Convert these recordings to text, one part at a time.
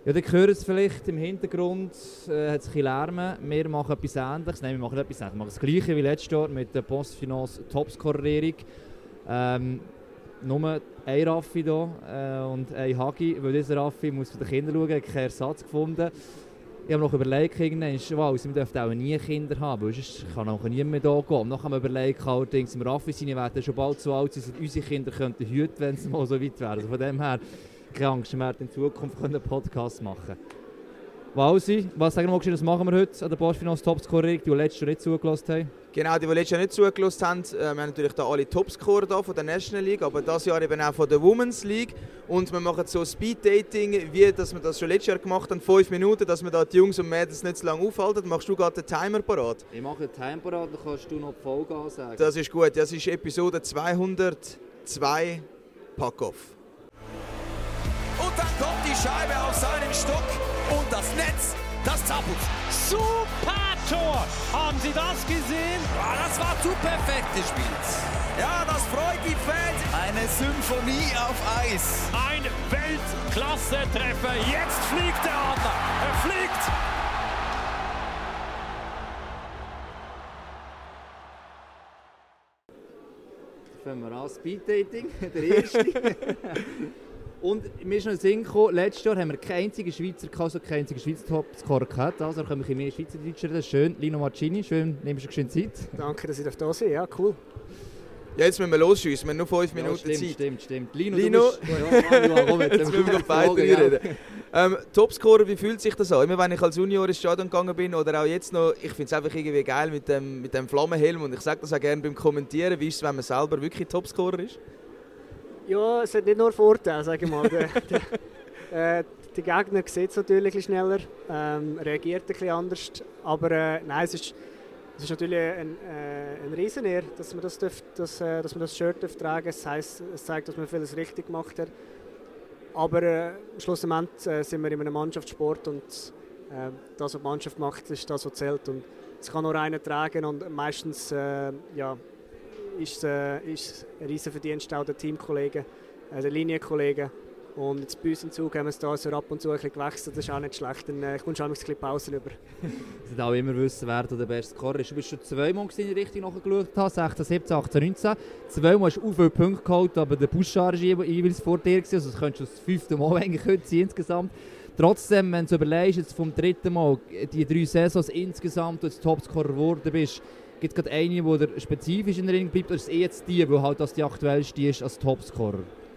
Ja, ihr hört es vielleicht im Hintergrund, hat es ein bisschen Lärm. Wir machen etwas Ähnliches. Nein, wir machen etwas Ähnliches. Wir machen das Gleiche wie letztes Jahr mit der Postfinance Topscorer-Ehrung. Nur ein Raffi hier und ein Hagi, weil dieser Raffi muss für die Kinder schauen, hat keinen Ersatz gefunden. Ich habe noch überlegt, wir dürfen auch nie Kinder haben, weil sonst kann auch niemand mehr hier gehen. Dann haben wir überlegt, allerdings im Raffi sein, werden schon bald so alt sein, dass unsere Kinder könnten hüten, wenn es mal so weit wäre. Also von dem her, keine Angst, wir werden in Zukunft einen Podcast machen. Walsi, was sagen wir mal, was machen wir heute an der Postfinance Topscorer, die letztes Jahr nicht zugelassen haben? Genau, die letztes Jahr nicht zugelassen haben. Wir haben natürlich da alle Topscorer da von der National League, aber dieses Jahr eben auch von der Women's League. Und wir machen so Speed-Dating, wie dass wir das schon letztes Jahr gemacht haben, 5 Minuten, dass wir da die Jungs und Mädels nicht zu lange aufhalten. Machst du gerade den Timer parat? Ich mache den Timer parat, dann kannst du noch die Folge ansagen. Das ist gut, das ist Episode 202, Pack-Off. Und dann kommt die Scheibe auf seinen Stock und das Netz, das zappelt. Super Tor! Haben Sie das gesehen? Ja, das war zu perfekt gespielt. Ja, das freut die Fans. Eine Symphonie auf Eis. Ein Weltklasse-Treffer. Jetzt fliegt der Adler. Er fliegt. Fangen wir an, Speed-Dating, der erste. Und mir ist noch in den Sinn gekommen, letztes Jahr haben wir keinen einzigen Schweizer gehabt, also keinen einzigen Schweizer Topscorer gehabt. Also können wir mehr Schweizerdeutsch reden. Schön, Lino Marcini, schön, nimmst du geschwind Zeit. Danke, dass ich da sein darf. Ja, cool. Ja, jetzt müssen wir losschiessen, wir haben nur 5 Minuten Zeit. Stimmt. Lino, jetzt müssen wir noch beide reden. Topscorer, wie fühlt sich das an? Immer wenn ich als Junior ins Stadion gegangen bin oder auch jetzt noch, ich finde es einfach irgendwie geil mit dem Flammenhelm und ich sage das auch gerne beim Kommentieren. Wie ist es, wenn man selber wirklich Topscorer ist? Ja, es hat nicht nur Vorteile, sage ich mal. Der Gegner sieht es natürlich ein bisschen schneller, reagiert ein bisschen anders. Aber nein, es ist natürlich ein Riesenehre, dass man das Shirt tragen darf. Das heisst, es zeigt, dass man vieles richtig gemacht hat. Aber schlussendlich sind wir in einem Mannschaftssport und das, was die Mannschaft macht, ist das, was zählt. Und es kann nur einer tragen und meistens ist ein riesen Verdienst auch der Teamkollegen, der Linienkollegen. Und jetzt bei uns im Zug haben wir es da so ab und zu ein bisschen gewechselt, das ist auch nicht schlecht, dann kommst du auch ein bisschen Pause über. Es wird auch immer wissen, wer der beste Scorer ist. Du bist schon zweimal in die Richtung nachgeschaut, 16, 17, 18, 19. Zweimal hast du auch viele Punkte geholt, aber der Buschar war jeweils vor dir, also das könntest du das 5. Mal eigentlich heute sein insgesamt. Trotzdem, wenn du überlegst, jetzt vom 3. Mal, die 3 Saisons insgesamt, du als Topscorer geworden bist, gibt es gerade eine, die spezifisch in der Ring bleibt, oder ist es jetzt die, weil halt das die aktuellste ist als Topscorer?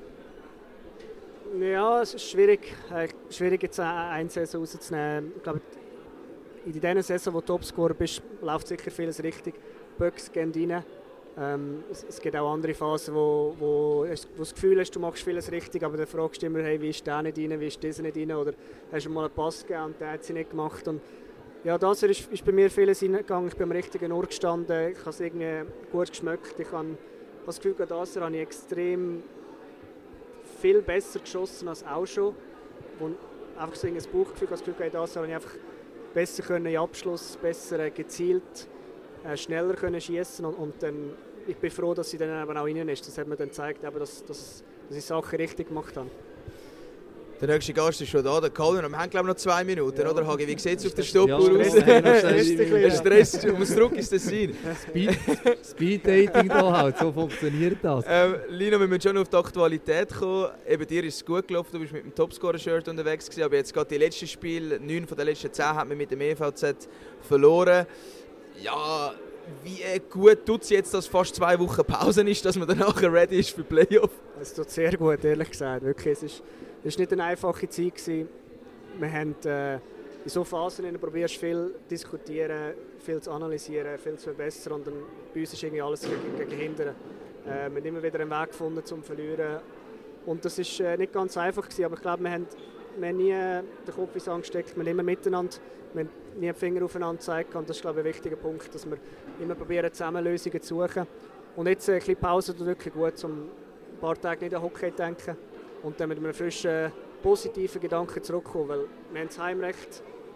Ja, es ist schwierig jetzt eine Saison rauszunehmen. Ich glaube, in dieser Saison, wo du Topscorer bist, läuft sicher vieles richtig. Böcks gehen rein. Es gibt auch andere Phasen, wo du das Gefühl hast, du machst vieles richtig, aber dann fragst du immer, hey, wie ist der nicht rein, wie ist dieser nicht rein, oder hast du mal einen Pass gegeben und der hat sie nicht gemacht. Und ja, das ist bei mir vieles reingegangen. Ich bin am richtigen Ort gestanden, ich habe es irgendwie gut geschmeckt. Ich habe das Gefühl, dass habe ich extrem viel besser geschossen als auch schon. Und einfach so ein Bauchgefühl, das Gefühl, das habe ich einfach besser können in Abschluss, besser gezielt, schneller können schießen und dann, ich bin froh, dass sie dann eben auch rein ist. Das hat mir dann gezeigt, dass ich Sachen richtig gemacht habe. Der nächste Gast ist schon da, der Colin. Wir haben glaube ich noch 2 Minuten, ja. Oder Hagi? Wie sieht es auf der Stoppuhr aus? Stress, du musst zurück ins Tessin. Speed-Dating da halt, so funktioniert das. Lino, wir müssen schon auf die Aktualität kommen. Eben dir ist es gut gelaufen, du bist mit dem Topscorer-Shirt unterwegs gewesen, aber jetzt gerade die letzten Spiele, 9 von den letzten 10 hat man mit dem EVZ verloren. Ja, wie gut tut es jetzt, dass fast 2 Wochen Pause ist, dass man dann nachher ready ist für Playoff? Es tut sehr gut, ehrlich gesagt. Wirklich, es war nicht eine einfache Zeit gewesen. Wir haben in so Phasen probierst viel zu diskutieren, viel zu analysieren, viel zu verbessern und dann bei uns ist irgendwie alles gegen Hindern. Wir haben immer wieder einen Weg gefunden zum Verlieren und das ist nicht ganz einfach gewesen, aber ich glaube, wir haben nie den Kopf ins Sand gesteckt, wir haben immer miteinander, wir haben nie den Finger aufeinander gezeigt und das ist glaube ich ein wichtiger Punkt, dass wir immer probieren zusammen Lösungen zu suchen und jetzt ein bisschen Pause tut wirklich gut, um ein paar Tage nicht an Hockey zu denken und dann mit einem frischen, positiven Gedanken zurückkommen, weil wir haben das Heimrecht,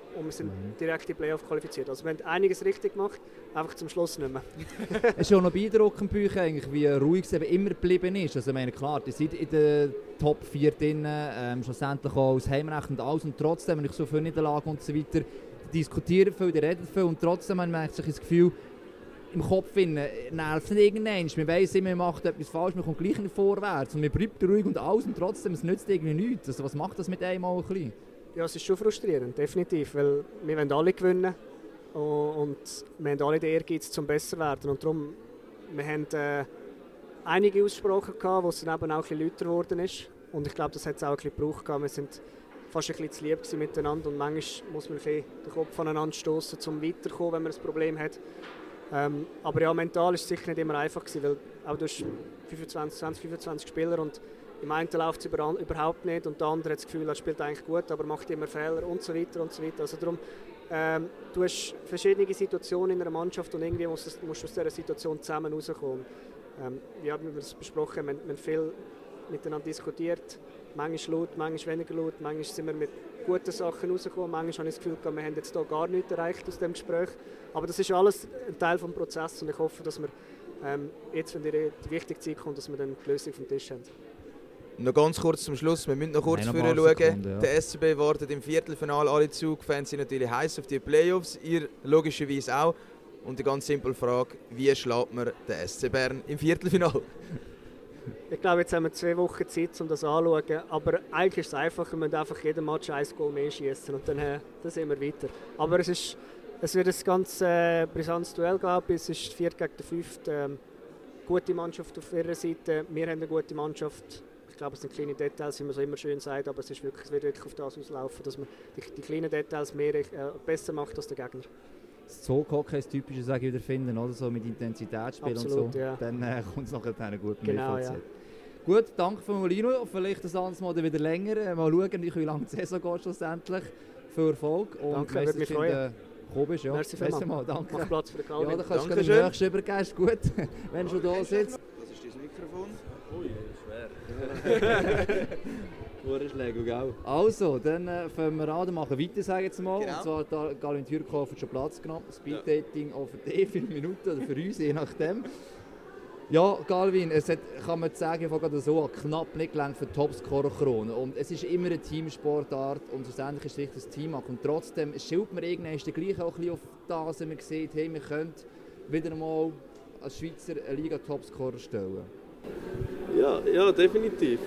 und wir sind direkt in die Playoff qualifiziert. Also wir haben einiges richtig gemacht, einfach zum Schluss nicht mehr. Es ist auch noch beeindruckend bei euch eigentlich, wie ruhig es eben immer geblieben ist. Also ich meine, klar, ihr seid in den Top 4 drin, schlussendlich auch aus Heimrecht und alles, und trotzdem, wenn ich so viele Niederlagen und so weiter, diskutieren viel, die reden viel, und trotzdem hat man sich das Gefühl, im Kopf nervt es nicht irgendwann. Man weiss immer, man macht etwas falsch, man kommt gleich nicht vorwärts und man bleibt ruhig und alles, und trotzdem, es nützt irgendwie nichts. Also was macht das mit einem auch ein bisschen? Ja, es ist schon frustrierend, definitiv, weil wir wollen alle gewinnen und wir haben alle den Ehrgeiz, zum besser zu werden. Und darum, wir haben einige Aussprachen gehabt, wo es dann eben auch ein bisschen lauter geworden ist. Und ich glaube, das hat es auch ein bisschen gebraucht. Wir sind fast ein bisschen zu lieb miteinander und manchmal muss man ein bisschen den Kopf aneinander stoßen, um weiterzukommen, wenn man ein Problem hat. Aber ja, mental war es sicher nicht immer einfach gewesen, weil auch du hast 25 Spieler und im einen läuft es überhaupt nicht und der andere hat das Gefühl, er spielt eigentlich gut, aber macht immer Fehler und so weiter und so weiter. Also darum, du hast verschiedene Situationen in einer Mannschaft und irgendwie musst du aus dieser Situation zusammen rauskommen. Wie haben wir das besprochen? Wir haben viel miteinander diskutiert, manchmal laut, manchmal weniger laut, manchmal sind wir mit guten Sachen rausgekommen, manchmal habe ich das Gefühl, wir haben jetzt hier gar nichts erreicht aus dem Gespräch. Aber das ist alles ein Teil des Prozesses und ich hoffe, dass wir jetzt, wenn die wichtige Zeit kommt, dass wir dann die Lösung vom Tisch haben. Noch ganz kurz zum Schluss, wir müssen noch kurz vorher schauen. Ja. Der SCB wartet im Viertelfinale, alle Zugfans sind natürlich heiß auf die Playoffs, ihr logischerweise auch. Und die ganz simple Frage, wie schlägt man den SC Bern im Viertelfinale? Ich glaube, jetzt haben wir 2 Wochen Zeit, um das anzuschauen, aber eigentlich ist es einfach, wir müssen einfach jeden Match 1 Goal mehr schießen und dann sind wir weiter. Aber es wird ein ganz brisantes Duell geben, es ist 4 gegen 5. Gute Mannschaft auf ihrer Seite, wir haben eine gute Mannschaft. Ich glaube, es sind kleine Details, wie man so immer schön sagt, aber es wird wirklich auf das auslaufen, dass man die kleinen Details besser macht als der Gegner. Das Zoohockey ist das typische, sage ich, wieder finden, oder? So mit Intensitätsspiel und so. Ja. Dann kommt es nachher gut mit genau, ja. Gut, danke von Molino. Vielleicht das anderes Mal wieder länger. Mal schauen, wie lange die Saison geht schlussendlich. Viel Erfolg. Und danke, würde mich freuen. Bist, ja. Merci vielmals. Danke. Mach Platz für den Claudio. Ja, dann kannst du den nächsten übergeben, ist gut. Wenn du schon da sitzt. Das ist dein Mikrofon. Ui, schwer. Schläge, gell? Also, dann fangen wir an, dann machen wir weiter, sage ich jetzt mal. Genau. Und zwar hat Galvin Türkhofer schon Platz genommen. Speeddating auch für die 4 Minuten oder für uns, je nachdem. Ja, Galvin, es hat, kann man sagen, gerade so knapp nicht gelangt für die Topscorer-Krone. Und es ist immer eine Teamsportart und schlussendlich ist es richtig das Team. Und trotzdem schielt man irgendwann gleich auch ein bisschen auf das, wenn man sieht, hey, wir können wieder mal als Schweizer eine Liga-Topscorer stellen. Ja, definitiv.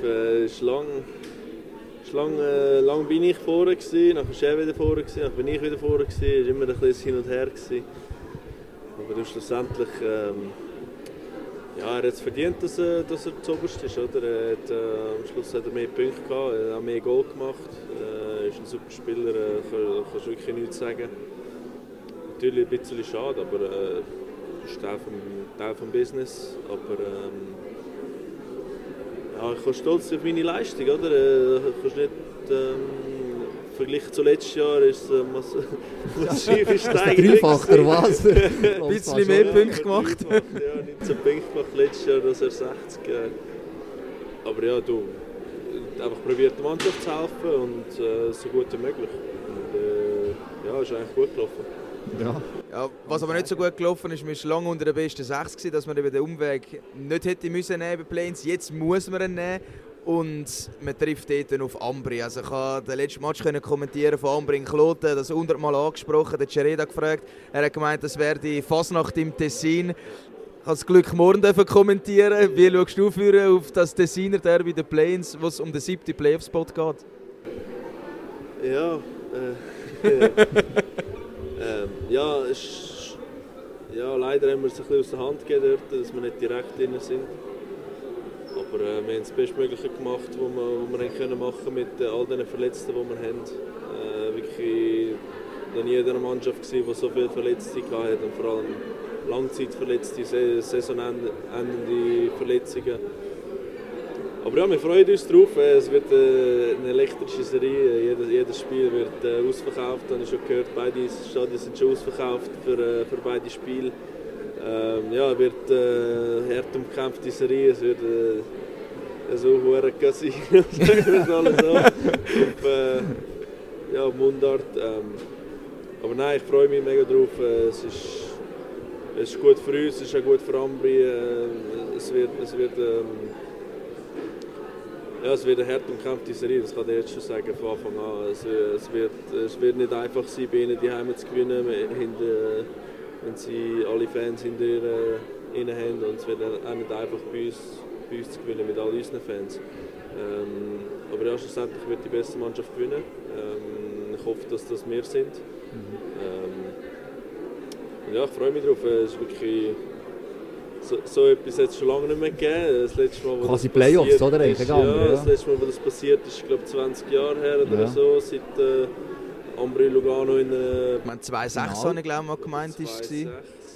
Lang bin ich vorne gewesen, dann war er wieder vorne gewesen, dann bin ich wieder vorne gewesen. Es war immer ein bisschen hin und her gewesen. Aber schlussendlich, er hat es verdient, dass er zuoberst ist, oder? Am Schluss hat er mehr Punkte gehabt, er hat mehr Goal gemacht. Er ist ein super Spieler, kannst wirklich nichts sagen. Natürlich ein bisschen schade, aber das ist Teil vom Business. Aber ich bin stolz auf meine Leistung, oder? Kannst nicht verglichen zu letztes Jahr ist massive Steigerung. Dreifach oder was? Ein bisschen mehr Punkte gemacht. Ja, 19 Punkte gemacht letztes Jahr, das er 60. Aber ja, du einfach probiert der Mannschaft zu helfen und so gut wie möglich. Und, ist eigentlich gut gelaufen. Ja, was aber nicht so gut gelaufen ist, wir waren lange unter den besten 6 gewesen, dass man über den Umweg nicht hätte müssen nehmen Plains. Jetzt muss man ihn nehmen und man trifft dort auf Ambri. Also ich konnte den letzten Match kommentieren von Ambri in Kloten, das 100-mal angesprochen, der Cereda gefragt. Er hat gemeint, das wäre die Fasnacht im Tessin. Ich habe das Glück, morgen kommentieren. Wie schaust du auf das Tessiner Derby der Plains, wo es um den 7. Playoff-Spot geht? Leider haben wir es ein bisschen aus der Hand gegeben, dass wir nicht direkt drin sind. Aber wir haben das Bestmögliche gemacht, was wir machen können mit all den Verletzten, die wir haben. Wirklich noch nie in einer Mannschaft gewesen, die so viele Verletzte hatte und vor allem Langzeitverletzte, saisonendende Verletzungen. Aber ja, wir freuen uns drauf. Es wird eine elektrische Serie. Jedes Spiel wird ausverkauft. Ich habe schon gehört, beide Stadien sind schon ausverkauft für beide Spiele. Es wird hart umkämpfte Serie. Es wird so verdammt sein. Sagen wir es alles an. Auf Mundart. Aber nein, ich freue mich mega drauf. Es ist gut für uns, es ist auch gut für Ambri. Es wird eine hart umkämpfte Serie, das kann ich jetzt schon sagen von Anfang an. Es wird nicht einfach sein, bei ihnen die Heime zu gewinnen, wenn sie alle Fans hinter ihnen haben. Und es wird auch nicht einfach bei uns zu gewinnen, mit all unseren Fans. Aber ja, schlussendlich wird die beste Mannschaft gewinnen. Ich hoffe, dass das wir sind. Ja, ich freue mich drauf. Es ist wirklich so etwas hat es schon lange nicht mehr gegeben. Das letzte Mal, quasi Playoffs, oder? Das letzte Mal, wo das passiert ist, ich glaube 20 Jahre her oder so, seit Ambri Lugano in ich meine, 2006 habe ich glaube mal gemeint, ist es.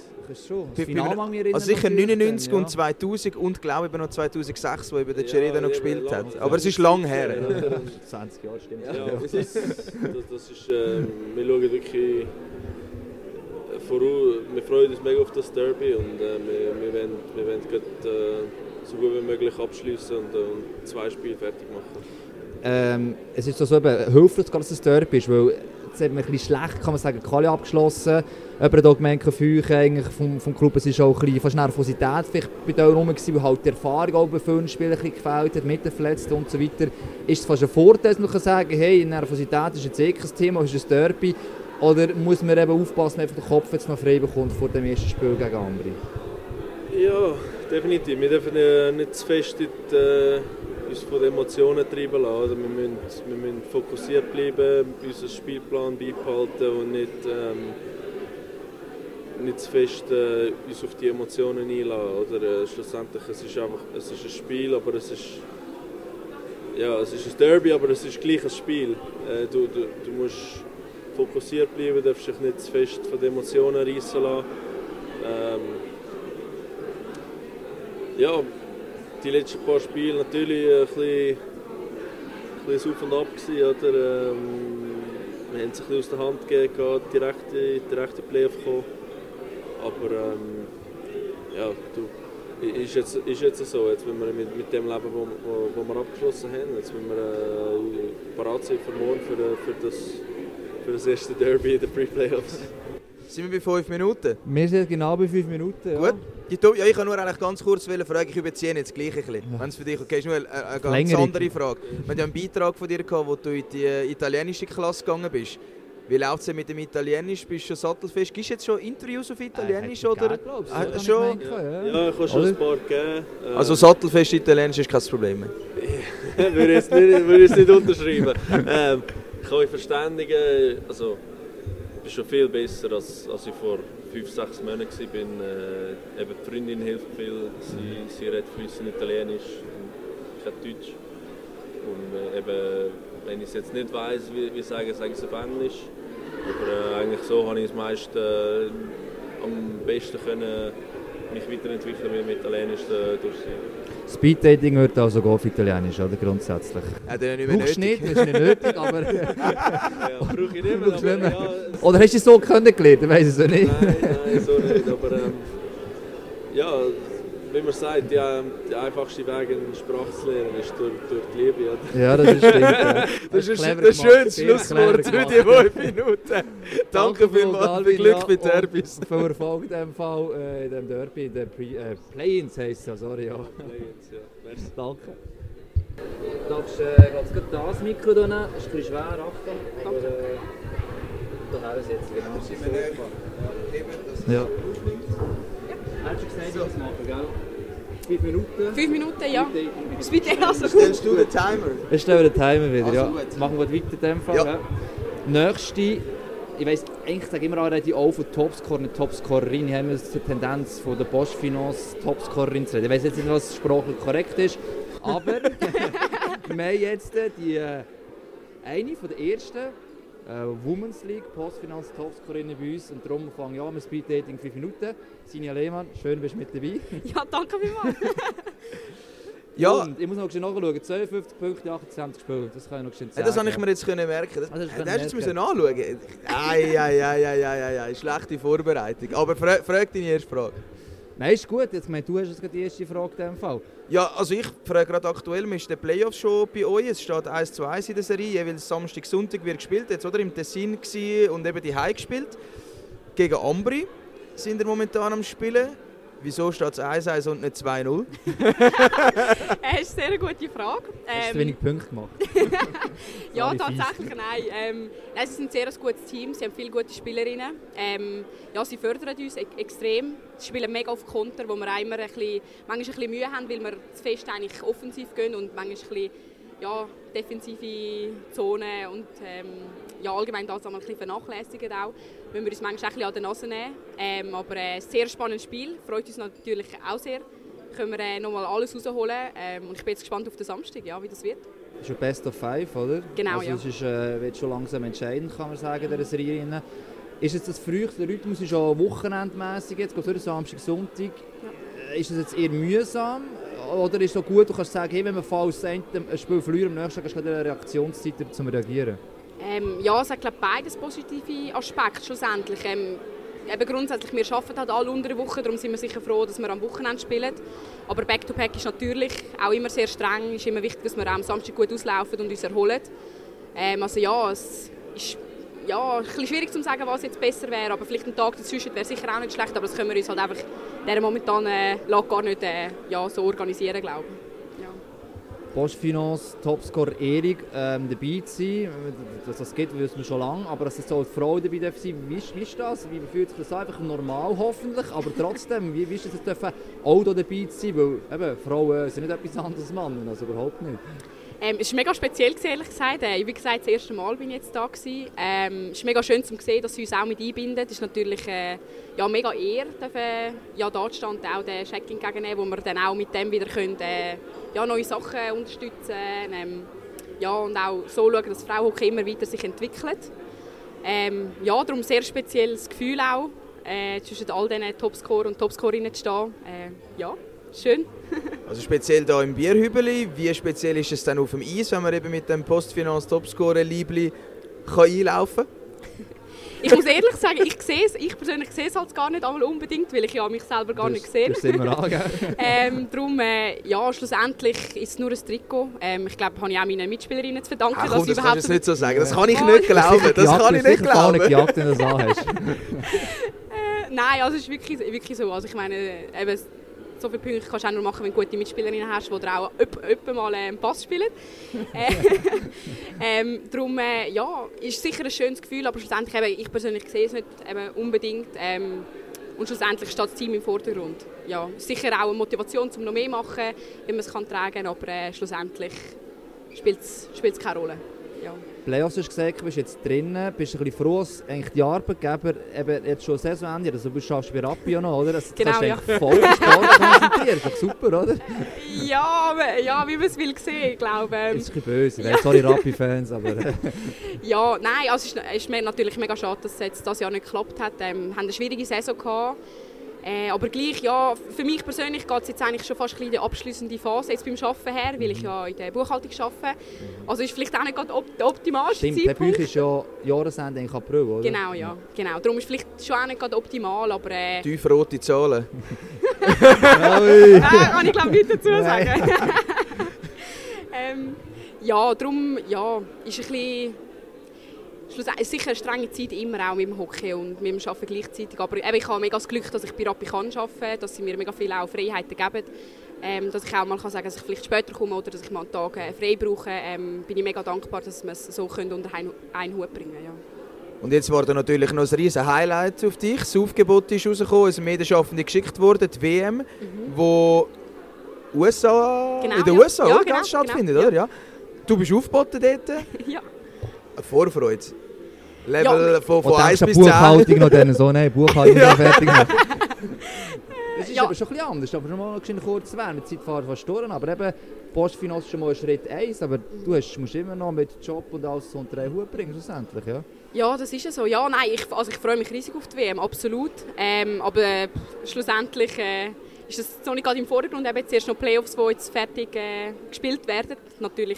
Also sicher 99 und 2000 und glaube ich noch 2006, wo eben der Cereda noch gespielt hat. Aber es ist lang her. 20 Jahre, stimmt. Ja, das ist, wir schauen wirklich voraus. Wir freuen uns mega auf das Derby und wir wollen so gut wie möglich abschließen und 2 Spiele fertig machen. Es ist so eben hilfreich, dass es ein Derby ist, weil jetzt hat man ein bisschen schlecht, kann man sagen, Quali abgeschlossen. Jemand hat auch gemeint, eigentlich vom Club, es ist auch ein bisschen fast Nervosität vielleicht bei denen rum gewesen, weil halt die Erfahrung auch bei vielen Spielern ein bisschen gefällt hat, mit den Verletzten und so weiter. Ist es fast ein Vorteil, dass man kann sagen, hey, Nervosität ist jetzt kein Thema, es ist ein Derby? Oder muss man eben aufpassen, dass man den Kopf jetzt noch frei bekommt vor dem ersten Spiel gegen Ambri? Ja, definitiv. Wir dürfen nicht zu fest uns von den Emotionen treiben lassen. Also wir müssen fokussiert bleiben, unseren Spielplan beibehalten und nicht zu fest uns auf die Emotionen einlassen. Oder, schlussendlich, es ist ein Spiel, aber es ist ein Derby, aber es ist gleich ein Spiel. Du musst fokussiert bleiben, darfst dich nicht zu fest von den Emotionen reissen lassen. Die letzten paar Spiele natürlich ein bisschen auf und ab gewesen, oder? Wir haben es ein bisschen aus der Hand gegeben, direkte Playoff gekommen. Aber ist jetzt so, jetzt wenn wir mit dem Leben, wo wir abgeschlossen haben, jetzt wenn wir parat sind für morgen für das erste Derby in den Pre-Playoffs. Sind wir bei 5 Minuten? Wir sind genau bei 5 Minuten. Ja. Gut. Ja, ich kann nur eigentlich ganz kurz fragen, ich überziehe jetzt gleich ein bisschen. Ja. Wenn es für dich okay ist, nur eine ganz längere andere Frage. Wir haben ja einen Beitrag von dir gehabt, wo du in die italienische Klasse gegangen bist. Wie läuft es denn mit dem Italienisch? Bist du schon sattelfest? Gibst du jetzt schon Interviews auf Italienisch? Oder? Schon? Ja, ich habe schon ein paar gegeben. Also sattelfest Italienisch ist kein Problem mehr? Würde ich es nicht unterschreiben. Ich kann mich verständigen. Also, ich bin schon viel besser, als ich vor 5-6 Monaten war. Eben die Freundin hilft viel. Sie redet fließend Italienisch und kein Deutsch. Und eben, wenn ich es jetzt nicht weiss, wie sage ich es auf Englisch. Aber eigentlich so habe ich es meistens am besten können mich weiterentwickeln mit Italienisch durchziehen. Speeddating wird also auf Italienisch, oder? Grundsätzlich. Ja, das ist nicht nötig. Das ist nicht nötig, aber... Ja, brauche ich nicht mehr, aber ja, oder hast du es so kennengelernt? Ich weiss es nicht. Nein, so nicht. Aber ja, wie man sagt, der einfachste Weg, eine Sprache zu lernen, ist durch die Liebe. Oder? Ja, das stimmt. Ja. Das ist ein schönes Schlusswort für die 5 Minuten. Danke vielmals, viel Glück mit Derbys. Viel Erfolg in diesem Fall, in diesem Derby, in den Play-ins heisst es ja, sorry. Ja. Play-ins, ja. Merci. Danke. Du darfst gerade das Mikro nehmen, das ist ein bisschen schwer, Achtung. Aber daher ist jetzt genau so. Ja. Hast du gesagt, was machen, gell? 5 Minuten? 5 Minuten, ja. Speeddating, also Stellst du den Timer? Ich stelle den Timer wieder, ja. Gut. Machen wir weiter in dem Fall. Ja. Ja. Nächste, ich weiss, eigentlich sage ich immer alle, die auch von Topscorer und Topscorerin. Ich habe immer die Tendenz von der Bosch Finance Topscorerin zu reden. Ich weiss jetzt nicht, was sprachlich korrekt ist, aber wir haben jetzt eine von der ersten Women's League Postfinanz Topscorerinnen bei uns und darum fange ich an mit Speeddating 5 Minuten. Sinja Lehmann, schön bist du mit dabei. Ja, danke vielmals. Ja. Und ich muss noch nachschauen, 52 Punkte, 28 Spiele, das kann ich noch schnell sagen. Das habe ich mir jetzt merken. Das Also, hast du jetzt müssen anschauen. Schlechte Vorbereitung. Aber frag deine erste Frage. Nein, ist gut. Jetzt, du hast die erste Frage in diesem Fall. Ja, also ich frage gerade aktuell, ist der Playoff schon bei euch? Es steht 1:1 in der Serie, jeweils Samstag, Sonntag wird gespielt. Jetzt oder im Tessin gsi und eben die Heim gespielt. Gegen Ambri sind wir momentan am Spielen. Wieso steht es 1:1 und nicht 2:0? Das ist eine sehr gute Frage. Hast du wenig Punkte gemacht? Ja, tatsächlich nein. Sie sind ein sehr gutes Team, sie haben viele gute Spielerinnen. Ja, sie fördern uns extrem. Sie spielen mega auf Konter, wo wir auch immer manchmal ein bisschen Mühe haben, weil wir zu fest eigentlich offensiv gehen und manchmal ein bisschen, ja, defensive Zonen und ja, allgemein das ein bisschen vernachlässigen auch. Wenn wir uns manchmal ein bisschen an der Nase nehmen. Aber ein sehr spannendes Spiel, freut uns natürlich auch sehr. Können wir nochmal alles rausholen und ich bin jetzt gespannt auf den Samstag, ja, wie das wird. Das ist ein Best of 5, oder? Genau, also, ja. Es ist, wird schon langsam entscheidend, kann man sagen, in dieser Serie. Ist jetzt das früheste, der Rhythmus ist schon wochenendmässig, jetzt geht es Samstag, Sonntag. Ja. Ist es jetzt eher mühsam? Oder ist es so gut, du kannst sagen, hey, wenn wir falls ein Spiel verlieren, am nächsten Tag hast du eine Reaktionszeit, um zu reagieren? Ja, es hat glaube beides positive Aspekte schlussendlich. Eben grundsätzlich, wir arbeiten halt alle unter der Woche, darum sind wir sicher froh, dass wir am Wochenende spielen. Aber Back-to-Back ist natürlich auch immer sehr streng. Es ist immer wichtig, dass wir auch am Samstag gut auslaufen und uns erholen. Also ja, es ist ja, ein bisschen schwierig zu sagen, was jetzt besser wäre, aber vielleicht ein Tag dazwischen wäre sicher auch nicht schlecht, aber das können wir uns halt einfach der momentanen Lage gar nicht ja, so organisieren, glaube ich. Postfinance, Topscorer Erik dabei zu sein, dass das geht, wissen wir schon lange, aber dass es so als Frau dabei sein darf, wie ist das? Wie fühlt sich das an? Einfach normal hoffentlich, aber trotzdem, wie ist es, auch da dabei zu sein, weil eben, Frauen sind nicht etwas anderes als Männer, also überhaupt nicht. Es war mega speziell, ehrlich gesagt. Wie gesagt, das erste Mal bin ich jetzt da gewesen. Es ist mega schön zu sehen, dass sie uns auch mit einbinden. Das ist natürlich ja, mega Ehre, ja, da zu stehen und auch den Check entgegennehmen, wo wir dann auch mit dem wieder können, ja, neue Sachen unterstützen ja, und auch so schauen, dass Frauenhockey immer weiter sich entwickelt. Ja, darum ein sehr spezielles Gefühl auch, zwischen all diesen Topscorer und Topscorerinnen zu stehen. Ja, schön. Also speziell hier im Bierhübeli, wie speziell ist es dann auf dem Eis, wenn man eben mit dem Postfinance Topscorer Liebli einlaufen kann? Ich muss ehrlich sagen, ich persönlich sehe es halt gar nicht einmal unbedingt, weil ich ja mich selber gar nicht sehe. Das sehen wir an, darum, ja, schlussendlich ist es nur ein Trikot. Ich glaube, habe ich auch meinen Mitspielerinnen zu verdanken, komm, dass das überhaupt... kannst du nicht so sagen, das kann ich nicht glauben. Das kann ich nicht glauben. Gejagt, wenn du das anhast. Nein, also es ist wirklich so. Also ich meine, eben, so viele Punkte kannst du auch nur machen, wenn du gute Mitspielerinnen hast, die auch öppe mal einen Pass spielen. Darum ja, ist sicher ein schönes Gefühl, aber schlussendlich, eben, ich persönlich sehe es nicht unbedingt. Und schlussendlich steht das Team im Vordergrund. Ja, sicher auch eine Motivation, um noch mehr zu machen, wenn man es tragen kann, aber schlussendlich spielt es keine Rolle. Ja. Playoffs hast du gesagt, du bist jetzt drinnen, bist ein bisschen froh, dass eigentlich die Arbeitgeber eben jetzt schon Saisonende, also du schaffst bei Rappi ja noch, oder? Das genau, kannst du ja. eigentlich voll im Sport konzentrieren, ist doch super, oder? Ja, wie man es will sehen, glaube ich. Ist ein bisschen böse, ja. Sorry Rappi-Fans, aber... Ja, nein, also es ist mir natürlich mega schade, dass es jetzt dieses Jahr nicht geklappt hat. Wir haben eine schwierige Saison gehabt. Aber gleich, ja, für mich persönlich geht es jetzt eigentlich schon fast in die abschliessende Phase jetzt beim Arbeiten her, weil ich ja in der Buchhaltung arbeite. Also ist vielleicht auch nicht gerade der optimalste Zeitpunkt. Stimmt, der Buch ist ja Jahresende in April, oder? Genau, ja. Genau. Darum ist es vielleicht schon auch nicht gerade optimal, aber... Tiefrote Zahlen. Kann ich glaube nicht dazu sagen. Ja, darum ja, ist ein bisschen... Schlussendlich sicher eine strenge Zeit immer auch mit dem Hockey und mit dem Arbeiten gleichzeitig. Aber eben, ich habe mega das Glück, dass ich bei Rappi arbeiten kann, dass sie mir mega viele auch Freiheiten geben. Dass ich auch mal sagen kann, dass ich vielleicht später komme oder dass ich mal einen Tag frei brauche. Bin ich mega dankbar, dass wir es so unter einen Hut bringen können. Ja. Und jetzt war da natürlich noch ein riesen Highlight auf dich. Das Aufgebot ist rausgekommen, es sind Medienschaffende geschickt worden, die WM, wo USA, genau, in den ja. USA Ja, ganz stattfindet, genau, oder? Ja. Du bist aufgeboten dort. Ja. Eine Vorfreude. Level von 1 bis 10. Buchhaltung noch dann so, nein, Buchhaltung fertig machen. Es ist Ja. aber schon ein bisschen anders, aber schon mal kurz zu erwähnen, die Zeit fährt fast durch, aber eben, Postfinance ist schon mal Schritt 1, aber du musst immer noch mit Job und alles so unter einen Hut bringen, schlussendlich, ja? Ja, das ist ja so. Ja, nein, ich freue mich riesig auf die WM, absolut. Aber schlussendlich ist das noch nicht gerade im Vordergrund. Eben jetzt erst noch Playoffs, die jetzt fertig gespielt werden. Natürlich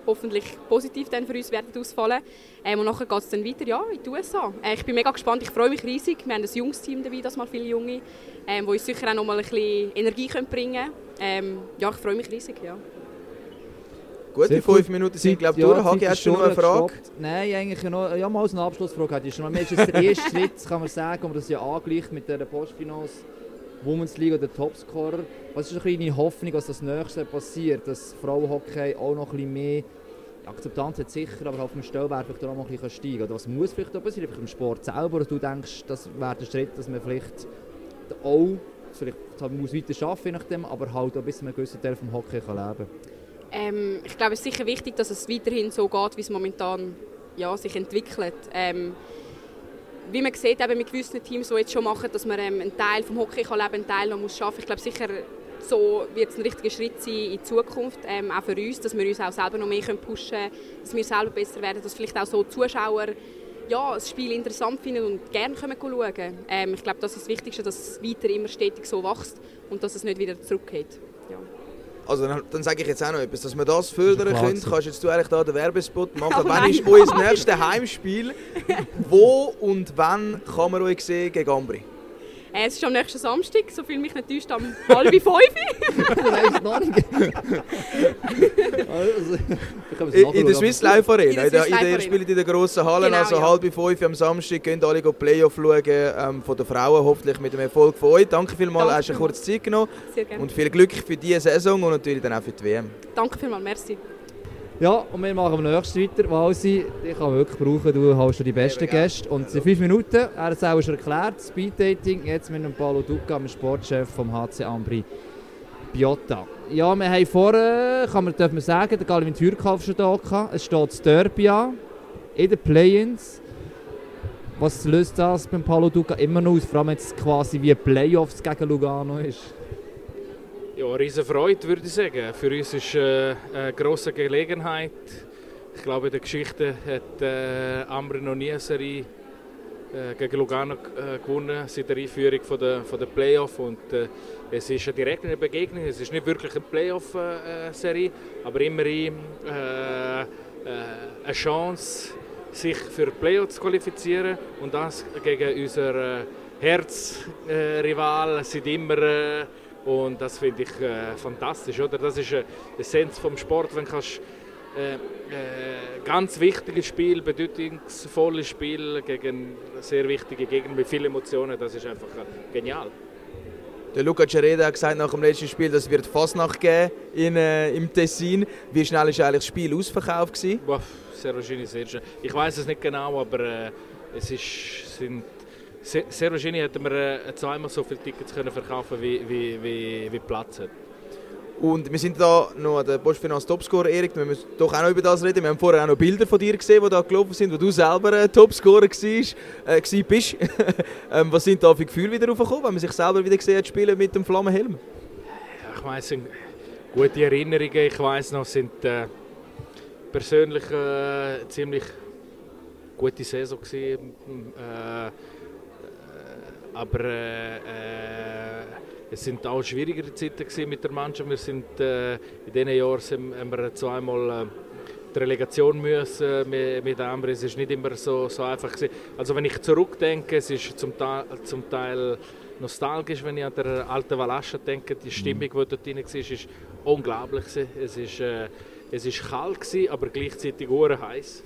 hoffentlich positiv dann für uns werden ausfallen. Und nachher geht es dann weiter in die USA. Ich bin mega gespannt, ich freue mich riesig. Wir haben ein junges Team dabei, das mal viele Junge, die uns sicher auch noch mal ein bisschen Energie bringen können. Ich freue mich riesig, ja. Gut, die 5 Minuten sind, glaube ich, durch. Hagi, hast du noch eine Frage? Nein, eigentlich noch. Ja, mal eine Abschlussfrage hätte ich schon. Mir ist jetzt der erste Schritt, kann man sagen, wo man das ja angleicht mit der Postfinance Women's League oder Topscorer. Was ist deine Hoffnung, was das nächste passiert? Dass Frauenhockey auch noch ein bisschen mehr Akzeptanz hat, sicher, aber auf dem Stellwerk vielleicht auch noch ein bisschen steigen kann? Oder was muss vielleicht auch passieren, vielleicht im Sport selber? Oder du denkst, das wäre der Schritt, dass man vielleicht auch vielleicht muss weiter arbeiten, je nachdem, aber halt auch bis zu einem gewissen Teil vom Hockey kann leben kann? Ich glaube, es ist sicher wichtig, dass es weiterhin so geht, wie es momentan sich entwickelt. Wie man sieht, eben mit gewissen Teams, die jetzt schon machen, dass man einen Teil vom Hockey kann leben, einen Teil noch muss arbeiten. Ich glaube, sicher so wird es ein richtiger Schritt sein in die Zukunft, auch für uns, dass wir uns auch selber noch mehr pushen können, dass wir selber besser werden, dass vielleicht auch so Zuschauer das Spiel interessant finden und gerne schauen können. Ich glaube, das ist das Wichtigste, dass es weiter immer stetig so wächst und dass es nicht wieder zurückgeht. Ja. Also dann sage ich jetzt auch noch etwas, dass wir das fördern können, kannst jetzt du eigentlich da den Werbespot machen. Wann ist unser nächstes Heimspiel? Wo und wann kann man euch sehen gegen Ambri? Es ist am nächsten Samstag, so viel mich nicht täuscht, um 4:30. Nein, ist noch nicht. In der Swiss Life Arena. Ihr spielt in der grossen Halle, genau, also 4:30 am Samstag. Gehen alle Playoff schauen von den Frauen, hoffentlich mit dem Erfolg von euch. Danke vielmals, hast du eine kurze Zeit genommen. Sehr gerne. Und viel Glück für diese Saison und natürlich dann auch für die WM. Danke vielmals, merci. Ja, und wir machen am nächsten weiter. Walsi, ich kann wirklich brauchen, du hast schon die besten Gäste. Und in 5 Minuten, er hat es auch schon erklärt, Speeddating, jetzt mit dem Paolo Duca, dem Sportchef vom HC Ambri Piotta. Ja, wir haben vorher, darf man sagen, der Galvin Türkauf schon da gehabt. Es steht das Derby an, in den Play-ins. Was löst das beim Paolo Duca immer noch aus, vor allem jetzt quasi wie Playoffs gegen Lugano ist? Ja, eine riesen Freude, würde ich sagen. Für uns ist eine grosse Gelegenheit. Ich glaube, in der Geschichte hat Ambri noch nie eine Serie gegen Lugano gewonnen, seit der Einführung von der Playoff. Und, es ist eine direkte Begegnung. Es ist nicht wirklich eine Playoff-Serie, aber immerhin eine Chance, sich für die Playoff zu qualifizieren. Und das gegen unseren Herzrival seit immer. Und das finde ich fantastisch, oder? Das ist die Essenz vom Sport, wenn du ganz wichtiges Spiel, bedeutungsvolles Spiel gegen sehr wichtige Gegner mit vielen Emotionen, das ist einfach genial. Der Luca Cereda hat gesagt nach dem letzten Spiel, dass es wird Fasnacht geben im Tessin. Wie schnell war eigentlich das Spiel ausverkauft? Boah, sehr wahrscheinlich sehr schnell. Ich weiß es nicht genau, aber sehr wahrscheinlich hätten wir zweimal so viele Tickets können verkaufen wie Platz hat. Und wir sind da noch an der Postfinance Topscorer, Erik. Wir müssen doch auch noch über das reden. Wir haben vorher auch noch Bilder von dir gesehen, die da gelaufen sind, wo du selber Topscorer bist. Was sind da für Gefühle wieder raufgekommen, wenn man sich selber wieder gesehen hat spielen mit dem Flammenhelm? Ja, ich weiss, gute Erinnerungen. Ich weiss noch, sind persönlich ziemlich gute Saison gewesen. Aber es sind auch schwierigere Zeiten mit der Mannschaft. Wir sind in diesen Jahren haben wir zweimal die Relegation müssen mit Ambri. Es ist nicht immer so einfach gewesen. Also wenn ich zurückdenke, es ist zum Teil nostalgisch, wenn ich an der alten Valascha denke. Die Stimmung, die dort drin war, ist unglaublich. Es ist kalt gewesen, aber gleichzeitig heiß.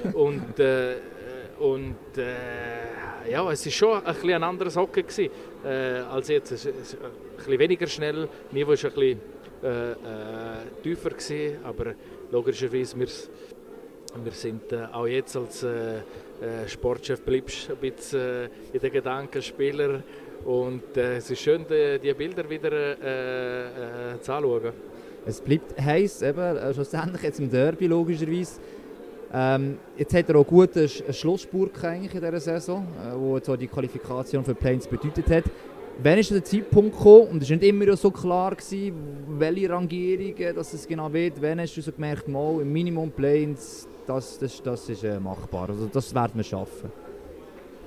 Ja, es war schon ein anderes Hockey gewesen, als jetzt. Es ist ein bisschen weniger schnell, das Niveau war ein bisschen tiefer gewesen, aber logischerweise wir sind auch jetzt als Sportchef bleibst ein bisschen in den Gedanken Spieler und es ist schön, die Bilder wieder zu anschauen. Es bleibt heiß, eben, schlussendlich jetzt im Derby logischerweise. Jetzt hat er auch gut eine Schlussspurt eigentlich in dieser Saison, wo jetzt auch die Qualifikation für die Play-ins bedeutet hat. Wann ist der Zeitpunkt gekommen? Und es war nicht immer so klar gewesen, welche Rangierungen dass es genau wird. Wann hast du so gemerkt, mal im Minimum Play-ins, das ist machbar. Also das werden wir schaffen.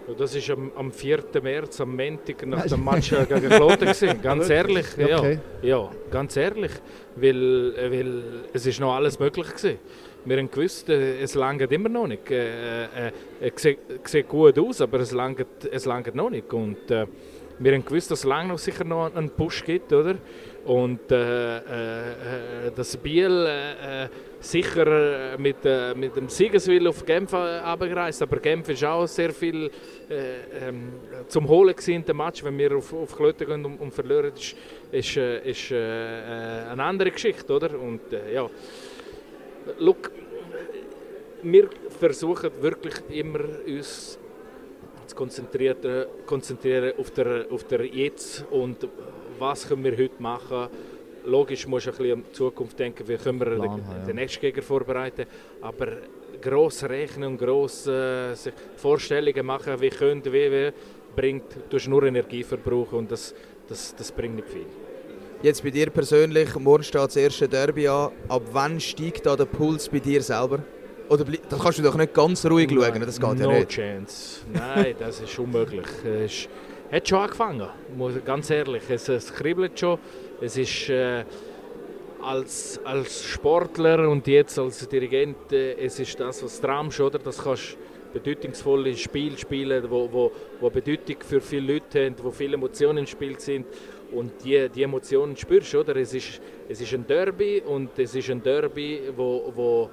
Das war am 4. März, am Montag, nach dem Match gegen Kloten. Ganz ehrlich, Okay. ja, ganz ehrlich. Weil es ist noch alles möglich war. Wir haben gewusst, es langt immer noch nicht. Es sieht gut aus, aber es langt noch nicht. Und wir haben gewusst, dass es lange noch sicher noch einen Push gibt, oder? Und dass Biel sicher mit dem Siegeswillen auf Genf runtergereist, aber Genf ist auch sehr viel zum Holen in dem Match. Wenn wir auf Kloten gehen und verlieren, ist eine andere Geschichte, oder? Und ja, look, wir versuchen wirklich immer uns zu konzentrieren auf der Jetzt und was können wir heute machen. Logisch musst du ein bisschen an die Zukunft denken, wie können wir den nächsten Gegner vorbereiten, aber gross rechnen und gross sich Vorstellungen machen, wie könnte, wie bringt, du hast nur Energie verbrauchen und das bringt nicht viel. Jetzt bei dir persönlich, morgen steht das erste Derby an. Ab wann steigt da der Puls bei dir selber? Oder da kannst du doch nicht ganz ruhig schauen, das geht ja nicht. No chance. Nein, das ist unmöglich. Es hat schon angefangen, ganz ehrlich. Es kribbelt schon. Es ist als Sportler und jetzt als Dirigent, es ist das, was du träumst, oder? Das kannst bedeutungsvolle Spiele spielen, wo Bedeutung für viele Leute haben, wo viele Emotionen im Spiel sind. Und die Emotionen spürst du, oder? Es ist ein Derby und es ist ein Derby, wo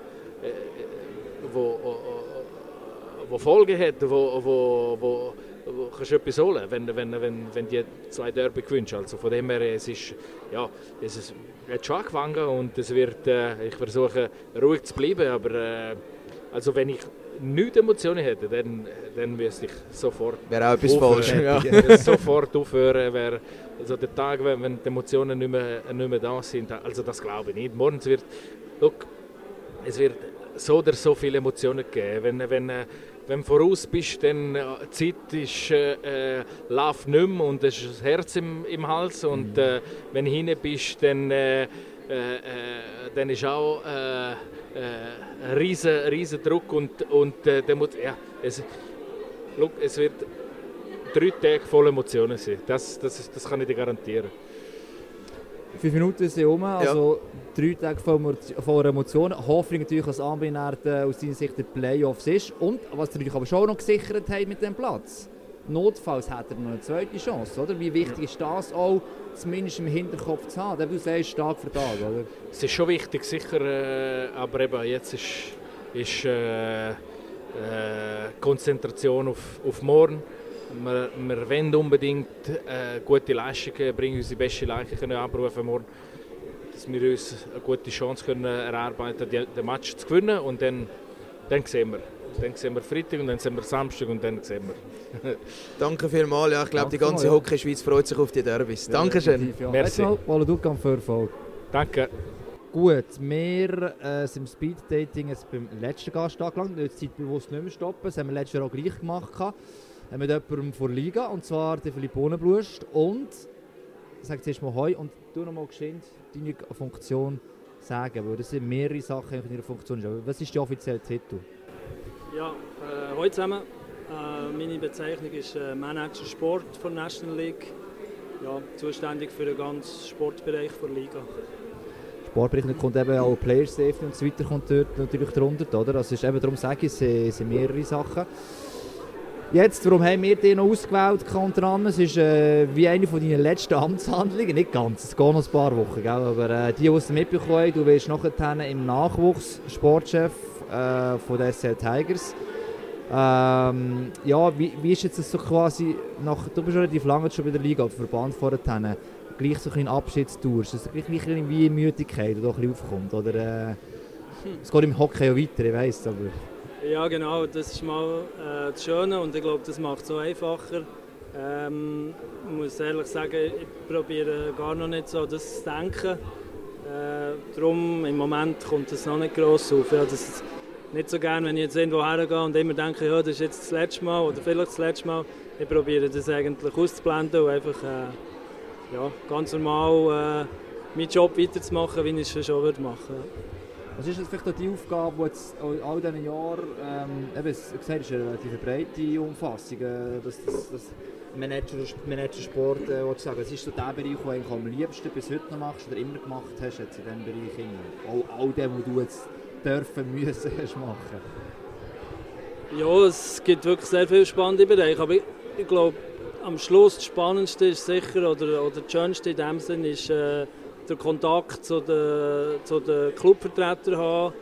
Folgen hat, wo kannst du etwas holen, wenn die 2 Derby gewinnst. Also von dem her, es hat schon angefangen und es wird, ich versuche ruhig zu bleiben, aber also wenn ich nichts Emotionen hätte, dann müsste ich sofort wäre auch etwas falsch. Ja. Sofort aufhören, also der Tag, wenn die Emotionen nicht mehr da sind, also das glaube ich nicht. Morgen es wird so oder so viele Emotionen geben. Wenn du voraus bist, dann die Zeit läuft nicht mehr und es ist das Herz im Hals. Und wenn du hinten bist, dann ist auch ein riesen Druck. Und es wird 3 Tage voll Emotionen sein. Das kann ich dir garantieren. 5 Minuten sind um, also 3 Tage voller Emotionen. Hoffentlich natürlich, dass Ambinert aus seiner Sicht der Playoffs ist. Und was natürlich aber schon noch gesichert hat mit dem Platz. Notfalls hat er noch eine zweite Chance, oder? Wie wichtig ist das auch, zumindest im Hinterkopf zu haben? Du sagst Tag für Tag, oder? Es ist schon wichtig, sicher, aber eben jetzt ist Konzentration auf morgen. Wir wollen unbedingt gute Leistungen bringen, unsere beste Leistung abrufen morgen, dass wir uns eine gute Chance können erarbeiten können, den Match zu gewinnen. Und dann sehen wir. Dann sehen wir Freitag und dann sehen wir Samstag und dann sehen wir. Danke vielmals. Ja, ich glaube, die ganze Hockey-Schweiz freut sich auf die Derbys. Dankeschön. Ja. Merci. Voilà, für Erfolg. Danke. Gut, wir sind im Speed-Dating jetzt beim letzten Gast angelangt. Jetzt zeitbewusst nicht mehr stoppen. Das haben wir letztes Jahr auch gleich gemacht. Mit jemandem von der Liga, und zwar der Philipp Bohnenblust. Und sag zuerst mal Hoi und du noch mal geschwind deine Funktion sagen, weil das sind mehrere Sachen in ihrer Funktion. Was ist der offizielle Titel? Ja, Hoi zusammen. Meine Bezeichnung ist Manager Sport von der National League. Ja, zuständig für den ganzen Sportbereich der Liga. Sportbereich kommt eben auch Player Safety und so weiter kommt dort natürlich drunter, oder? Also ist eben darum sage ich, es sind mehrere Sachen. Jetzt, warum haben wir dich noch ausgewählt, unter anderem? Es ist wie eine von deinen letzten Amtshandlungen, nicht ganz, es geht noch ein paar Wochen, gell? Aber die es mitbekommen haben, du wirst nachher im Nachwuchs Sportchef von der SCL Tigers. Ja, wie ist jetzt das so quasi, du bist relativ lange schon bei der Liga, der Verband vorher, gleich so ein Abschiedstour, ist das gleich wie Müdigkeit, die da ein bisschen aufkommt, oder? Es geht im Hockey ja weiter, ich weiss, aber... Ja genau, das ist mal das Schöne und ich glaube, das macht es so einfacher. Ich muss ehrlich sagen, ich probiere gar noch nicht so das zu denken. Darum im Moment kommt es noch nicht gross auf. Ja, das nicht so gerne, wenn ich jetzt irgendwo hergehe und immer denke, ja, das ist jetzt das letzte Mal oder vielleicht das letzte Mal. Ich probiere das eigentlich auszublenden und einfach ganz normal meinen Job weiterzumachen, wie ich es schon machen würde. Was ist jetzt vielleicht auch die Aufgabe, die jetzt all diesen Jahren, eben, gesagt, ist eine relativ breite Umfassung, das Managersport, sagen. Es ist so der Bereich, den du am liebsten bis heute noch machst oder immer gemacht hast jetzt in diesem Bereich. All dem, was du jetzt dürfen, müssen hast machen. Ja, es gibt wirklich sehr viele spannende Bereiche, aber ich glaube, am Schluss das Spannendste ist sicher, oder das Schönste in dem Sinne ist der Kontakt zu den Clubvertretern haben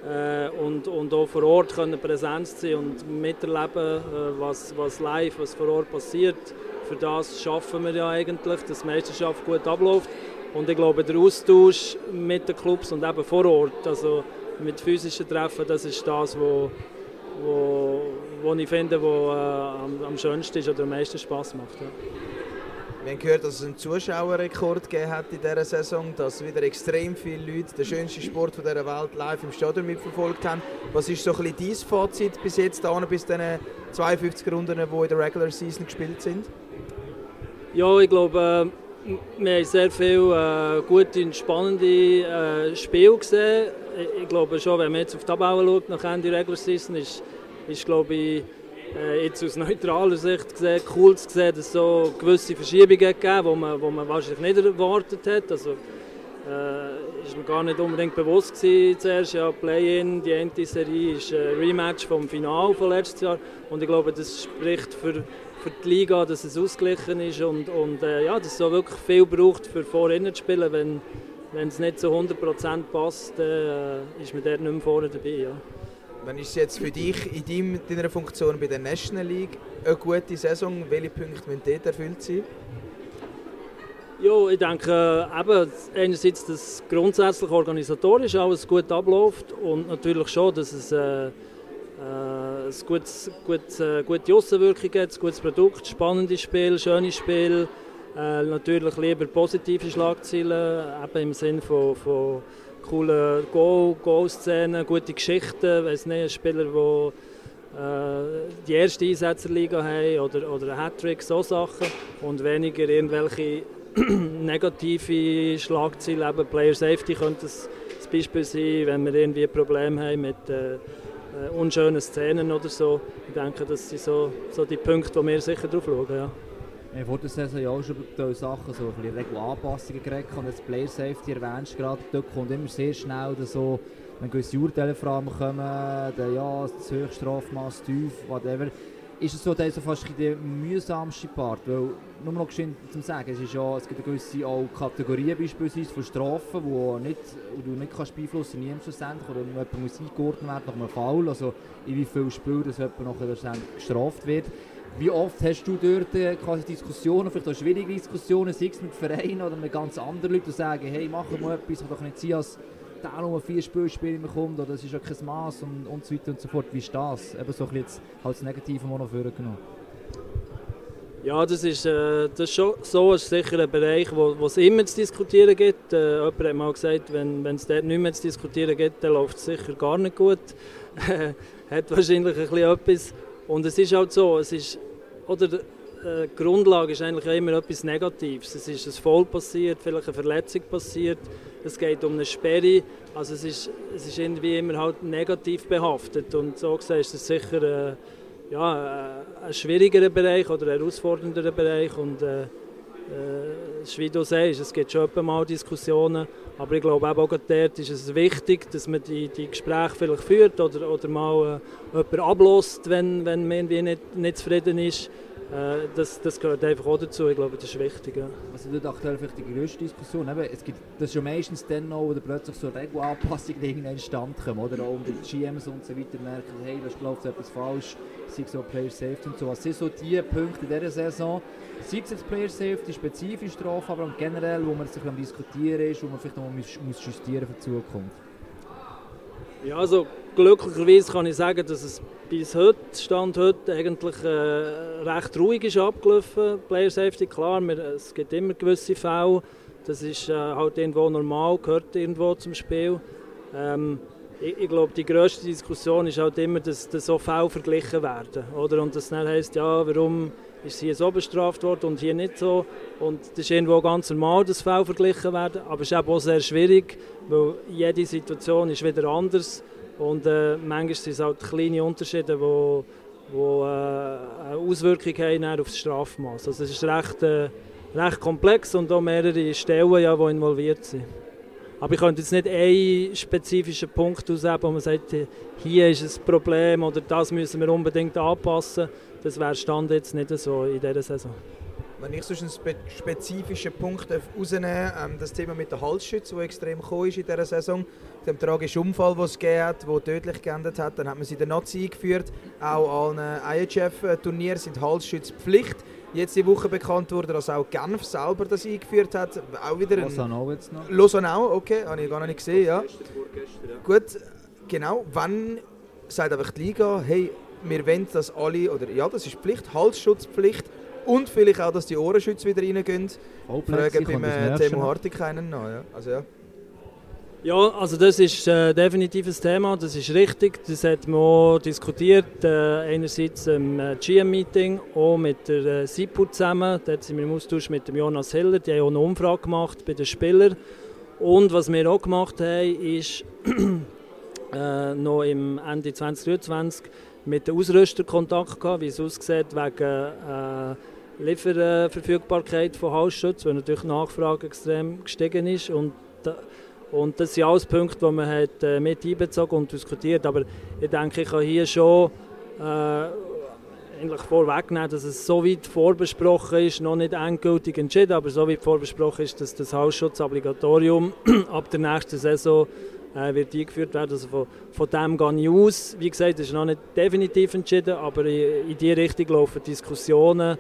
und auch vor Ort können präsent sein und miterleben, was live, was vor Ort passiert. Für das schaffen wir ja eigentlich, dass die Meisterschaft gut abläuft. Und ich glaube, der Austausch mit den Clubs und eben vor Ort, also mit physischen Treffen, das ist das, wo ich finde, wo am schönsten ist oder am meisten Spass macht. Ja. Wir haben gehört, dass es einen Zuschauerrekord gegeben hat in dieser Saison, dass wieder extrem viele Leute den schönsten Sport dieser Welt live im Stadion mitverfolgt haben. Was ist so ein bisschen dein Fazit bis jetzt, bis diesen 52 Runden, die in der Regular Season gespielt sind? Ja, ich glaube, wir haben sehr viele gute und spannende Spiele gesehen. Ich glaube schon, wenn man jetzt auf die Tabelle schaut, nach Ende Regular Season, ist glaube ich, jetzt aus neutraler Sicht gesehen, cool zu sehen, dass es so gewisse Verschiebungen gegeben, wo man wahrscheinlich nicht erwartet hat. Also, ist mir gar nicht unbedingt bewusst gewesen zuerst. Ja, Play-in, die eine Serie ist ein Rematch vom Finale von letztes Jahr. Und ich glaube, das spricht für die Liga, dass es ausgeglichen ist und dass es so wirklich viel braucht, für vorne zu spielen. Wenn es nicht zu 100% passt, ist man dort nicht mehr vorne dabei. Ja. Wann ist es jetzt für dich in deiner Funktion bei der National League eine gute Saison? Welche Punkte müssen dort erfüllt sein? Ja, ich denke, einerseits, dass grundsätzlich organisatorisch alles gut abläuft und natürlich schon, dass es gute Aussenwirkung gibt, ein gutes Produkt, spannendes Spiel, schönes Spiel, natürlich lieber positive Schlagzeilen, eben im Sinne von coole Goal-Szenen, gute Geschichten, weiss nicht, ein Spieler, der die erste Einsätze in der Liga haben oder ein Hattrick, so Sachen und weniger irgendwelche negative Schlagzeilen, eben Player Safety könnte das Beispiel sein, wenn wir irgendwie Probleme haben mit unschönen Szenen oder so. Ich denke, das sind so die Punkte, wo wir sicher drauf schauen. Ja. Wir haben vor der Saison ja auch schon über Sachen, so ein bisschen Regelanpassungen geredet und jetzt Player Safety erwähnst gerade, dort kommt immer sehr schnell so, wenn gewisse Urteile vor allem kommen, das Höchststrafmaß, tief, whatever. Ist es so, dass so fast der mühsamste Part, weil, nur noch geschwind zum Sagen, es gibt eine gewisse auch Kategorien beispielsweise von Strafen, die du nicht kannst beeinflussen kannst, schlussendlich, oder jemand muss eingeordnet werden nach einem Foul, also in wie viel Spiel dass jemand nachher gestraft wird. Wie oft hast du dort quasi Diskussionen, vielleicht auch schwierige Diskussionen, sei es mit Vereinen oder mit ganz anderen Leuten, die sagen, hey, machen wir etwas, kann doch nicht sein, als der nur 4 Spiele kommt, oder das ist ja kein Maß und so weiter und so fort. Wie ist das? Eben so ein bisschen jetzt als Negative noch vorgenommen. Ja, das ist schon so, ist sicher ein Bereich, wo es immer zu diskutieren gibt. Jemand hat mal gesagt, wenn es dort nicht mehr zu diskutieren gibt, dann läuft es sicher gar nicht gut. Hat wahrscheinlich ein bisschen etwas. Und es ist halt so, die Grundlage ist eigentlich immer etwas Negatives. Es ist ein Foul passiert, vielleicht eine Verletzung passiert, es geht um eine Sperre. Also es ist irgendwie immer halt negativ behaftet. Und so gesehen ist es sicher ein schwierigerer Bereich oder ein herausfordernder Bereich. Und wie du sagst, es gibt schon mal Diskussionen, aber ich glaube auch dort ist es wichtig, dass man die Gespräche vielleicht führt oder mal jemanden ablässt, wenn man irgendwie nicht zufrieden ist. Das gehört einfach auch dazu, ich glaube, das ist wichtig. Ja. Also aktuell vielleicht die grösste Diskussion, das ist ja meistens dann noch, wo plötzlich so Regelanpassungen irgendwann stand kommen, oder auch die GMs und so weiter merken, hey, da läuft etwas falsch, sei es so Player Safety und so. Was sind so die Punkte in dieser Saison, sei es jetzt Player Safety, spezifisch Strafe, aber generell, wo man sich am Diskutieren ist, wo man vielleicht noch muss justieren für die Zukunft? Ja, also glücklicherweise kann ich sagen, dass es bis heute, Stand heute, eigentlich recht ruhig ist abgelaufen. Player Safety, klar, es gibt immer gewisse Fälle. Das ist halt irgendwo normal, gehört irgendwo zum Spiel. Ich glaube, die grösste Diskussion ist halt immer, dass so Fälle verglichen werden. Oder? Und das dann heisst, ja, warum ist hier so bestraft worden und hier nicht so. Und das ist irgendwo ganz normal, dass Fälle verglichen werden, aber es ist eben auch sehr schwierig, weil jede Situation ist wieder anders und manchmal sind es halt kleine Unterschiede, die eine Auswirkung haben auf das Strafmaß. Also es ist recht komplex und auch mehrere Stellen, ja, die involviert sind. Aber ich könnte jetzt nicht einen spezifischen Punkt ausheben, wo man sagt, hier ist ein Problem oder das müssen wir unbedingt anpassen. Das wäre Stand jetzt nicht so in dieser Saison. Wenn ich sonst einen spezifischen Punkt herausnehmen darf, das Thema mit der Halsschütze, das extrem gekommen ist in dieser Saison, dem tragischen Unfall, den es gegeben hat, der tödlich geendet hat, dann hat man sie in der Nazi eingeführt. Auch an IHF-Turnieren sind Halsschütze Pflicht. Jetzt die Woche bekannt wurde, dass auch Genf selber das eingeführt hat. Auch wieder Lausanne jetzt noch. Lausanne auch, okay, habe ich gar noch nicht gesehen. Ja. Gut, genau. Wann sagt einfach die Liga, hey, wir wollen, dass alle, oder ja, das ist Pflicht, Halsschutzpflicht und vielleicht auch, dass die Ohrenschütze wieder reingehen. Fragen beim Timo Hartikainen nach. Ja. Also, ja. Ja, also das ist definitiv ein Thema, das ist richtig. Das hat man auch diskutiert, einerseits im GM-Meeting, auch mit der SIPU zusammen. Dort sind wir im Austausch mit dem Jonas Hiller, die haben auch eine Umfrage gemacht bei den Spielern. Und was wir auch gemacht haben, ist noch im Ende 2023 mit den Ausrüstern Kontakt gehabt, wie es aussieht, wegen Lieferverfügbarkeit von Halsschützen, weil natürlich die Nachfrage extrem gestiegen ist. Und das sind alles Punkte, die man hat, mit einbezogen und diskutiert. Aber ich denke, ich kann hier schon eigentlich vorwegnehmen, dass es so weit vorbesprochen ist, noch nicht endgültig entschieden, aber so weit vorbesprochen ist, dass das Halsschutzobligatorium ab der nächsten Saison wird eingeführt werden. Also von dem gehe ich aus. Wie gesagt, das ist noch nicht definitiv entschieden, aber in diese Richtung laufen Diskussionen.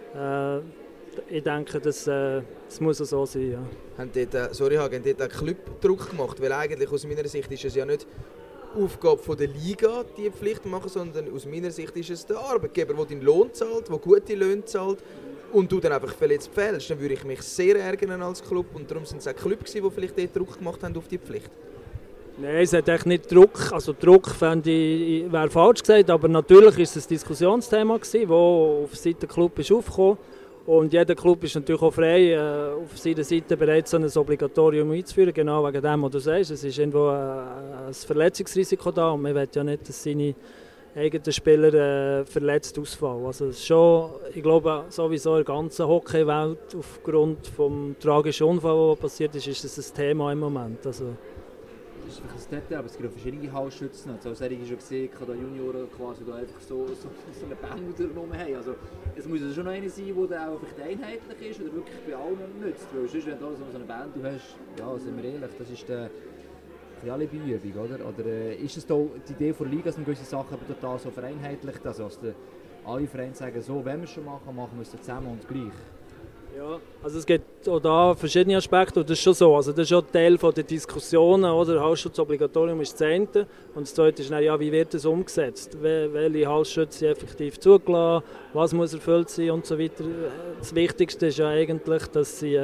Ich denke, das muss so sein. Ja. Haben dort einen Club Druck gemacht? Weil eigentlich aus meiner Sicht ist es ja nicht Aufgabe der Liga, die Pflicht zu machen, sondern aus meiner Sicht ist es der Arbeitgeber, der deinen Lohn zahlt, der gute Löhne zahlt und du dann einfach verletzt fällst. Dann würde ich mich sehr ärgern als Club und darum sind es auch Clubs, die vielleicht dort Druck gemacht haben auf die Pflicht. Nein, es hat echt nicht Druck. Also Druck fände ich, wäre falsch gesagt, aber natürlich war es ein Diskussionsthema, das auf Seite des Clubs aufgekommen. Und jeder Club ist natürlich auch frei, auf seiner Seite bereits so ein Obligatorium einzuführen, genau wegen dem, was du sagst. Es ist irgendwo ein Verletzungsrisiko da und man will ja nicht, dass seine eigenen Spieler verletzt ausfallen. Also es ist schon, ich glaube, sowieso in der ganzen Hockeywelt aufgrund des tragischen Unfalls, der passiert ist es ein Thema im Moment. Also, das ist vielleicht ein Detail, aber es gibt auch verschiedene Halsschützen. Also als ich schon gesehen habe, dass Junioren quasi da einfach so eine Band genommen haben. Also es muss schon noch einer sein, der auch vielleicht einheitlich ist oder wirklich bei allen nützt. Weil sonst, wenn du so eine Band hast, ja, sind wir ehrlich, das ist eine Alibi-Übung, oder? Oder ist es da die Idee von der Liga, dass man gewisse Sachen aber total so vereinheitlicht, also dass alle Vereine sagen, so, wenn wir es schon machen, machen wir es zusammen und gleich? Ja, also es gibt auch da verschiedene Aspekte und das ist schon so. Also das ist schon Teil der Diskussionen, oder? Halsschutzobligatorium ist das eine und das zweite ist dann, ja, wie wird das umgesetzt? Welche Halsschütze sind effektiv zugelassen? Was muss erfüllt sein und so weiter? Das Wichtigste ist ja eigentlich, dass sie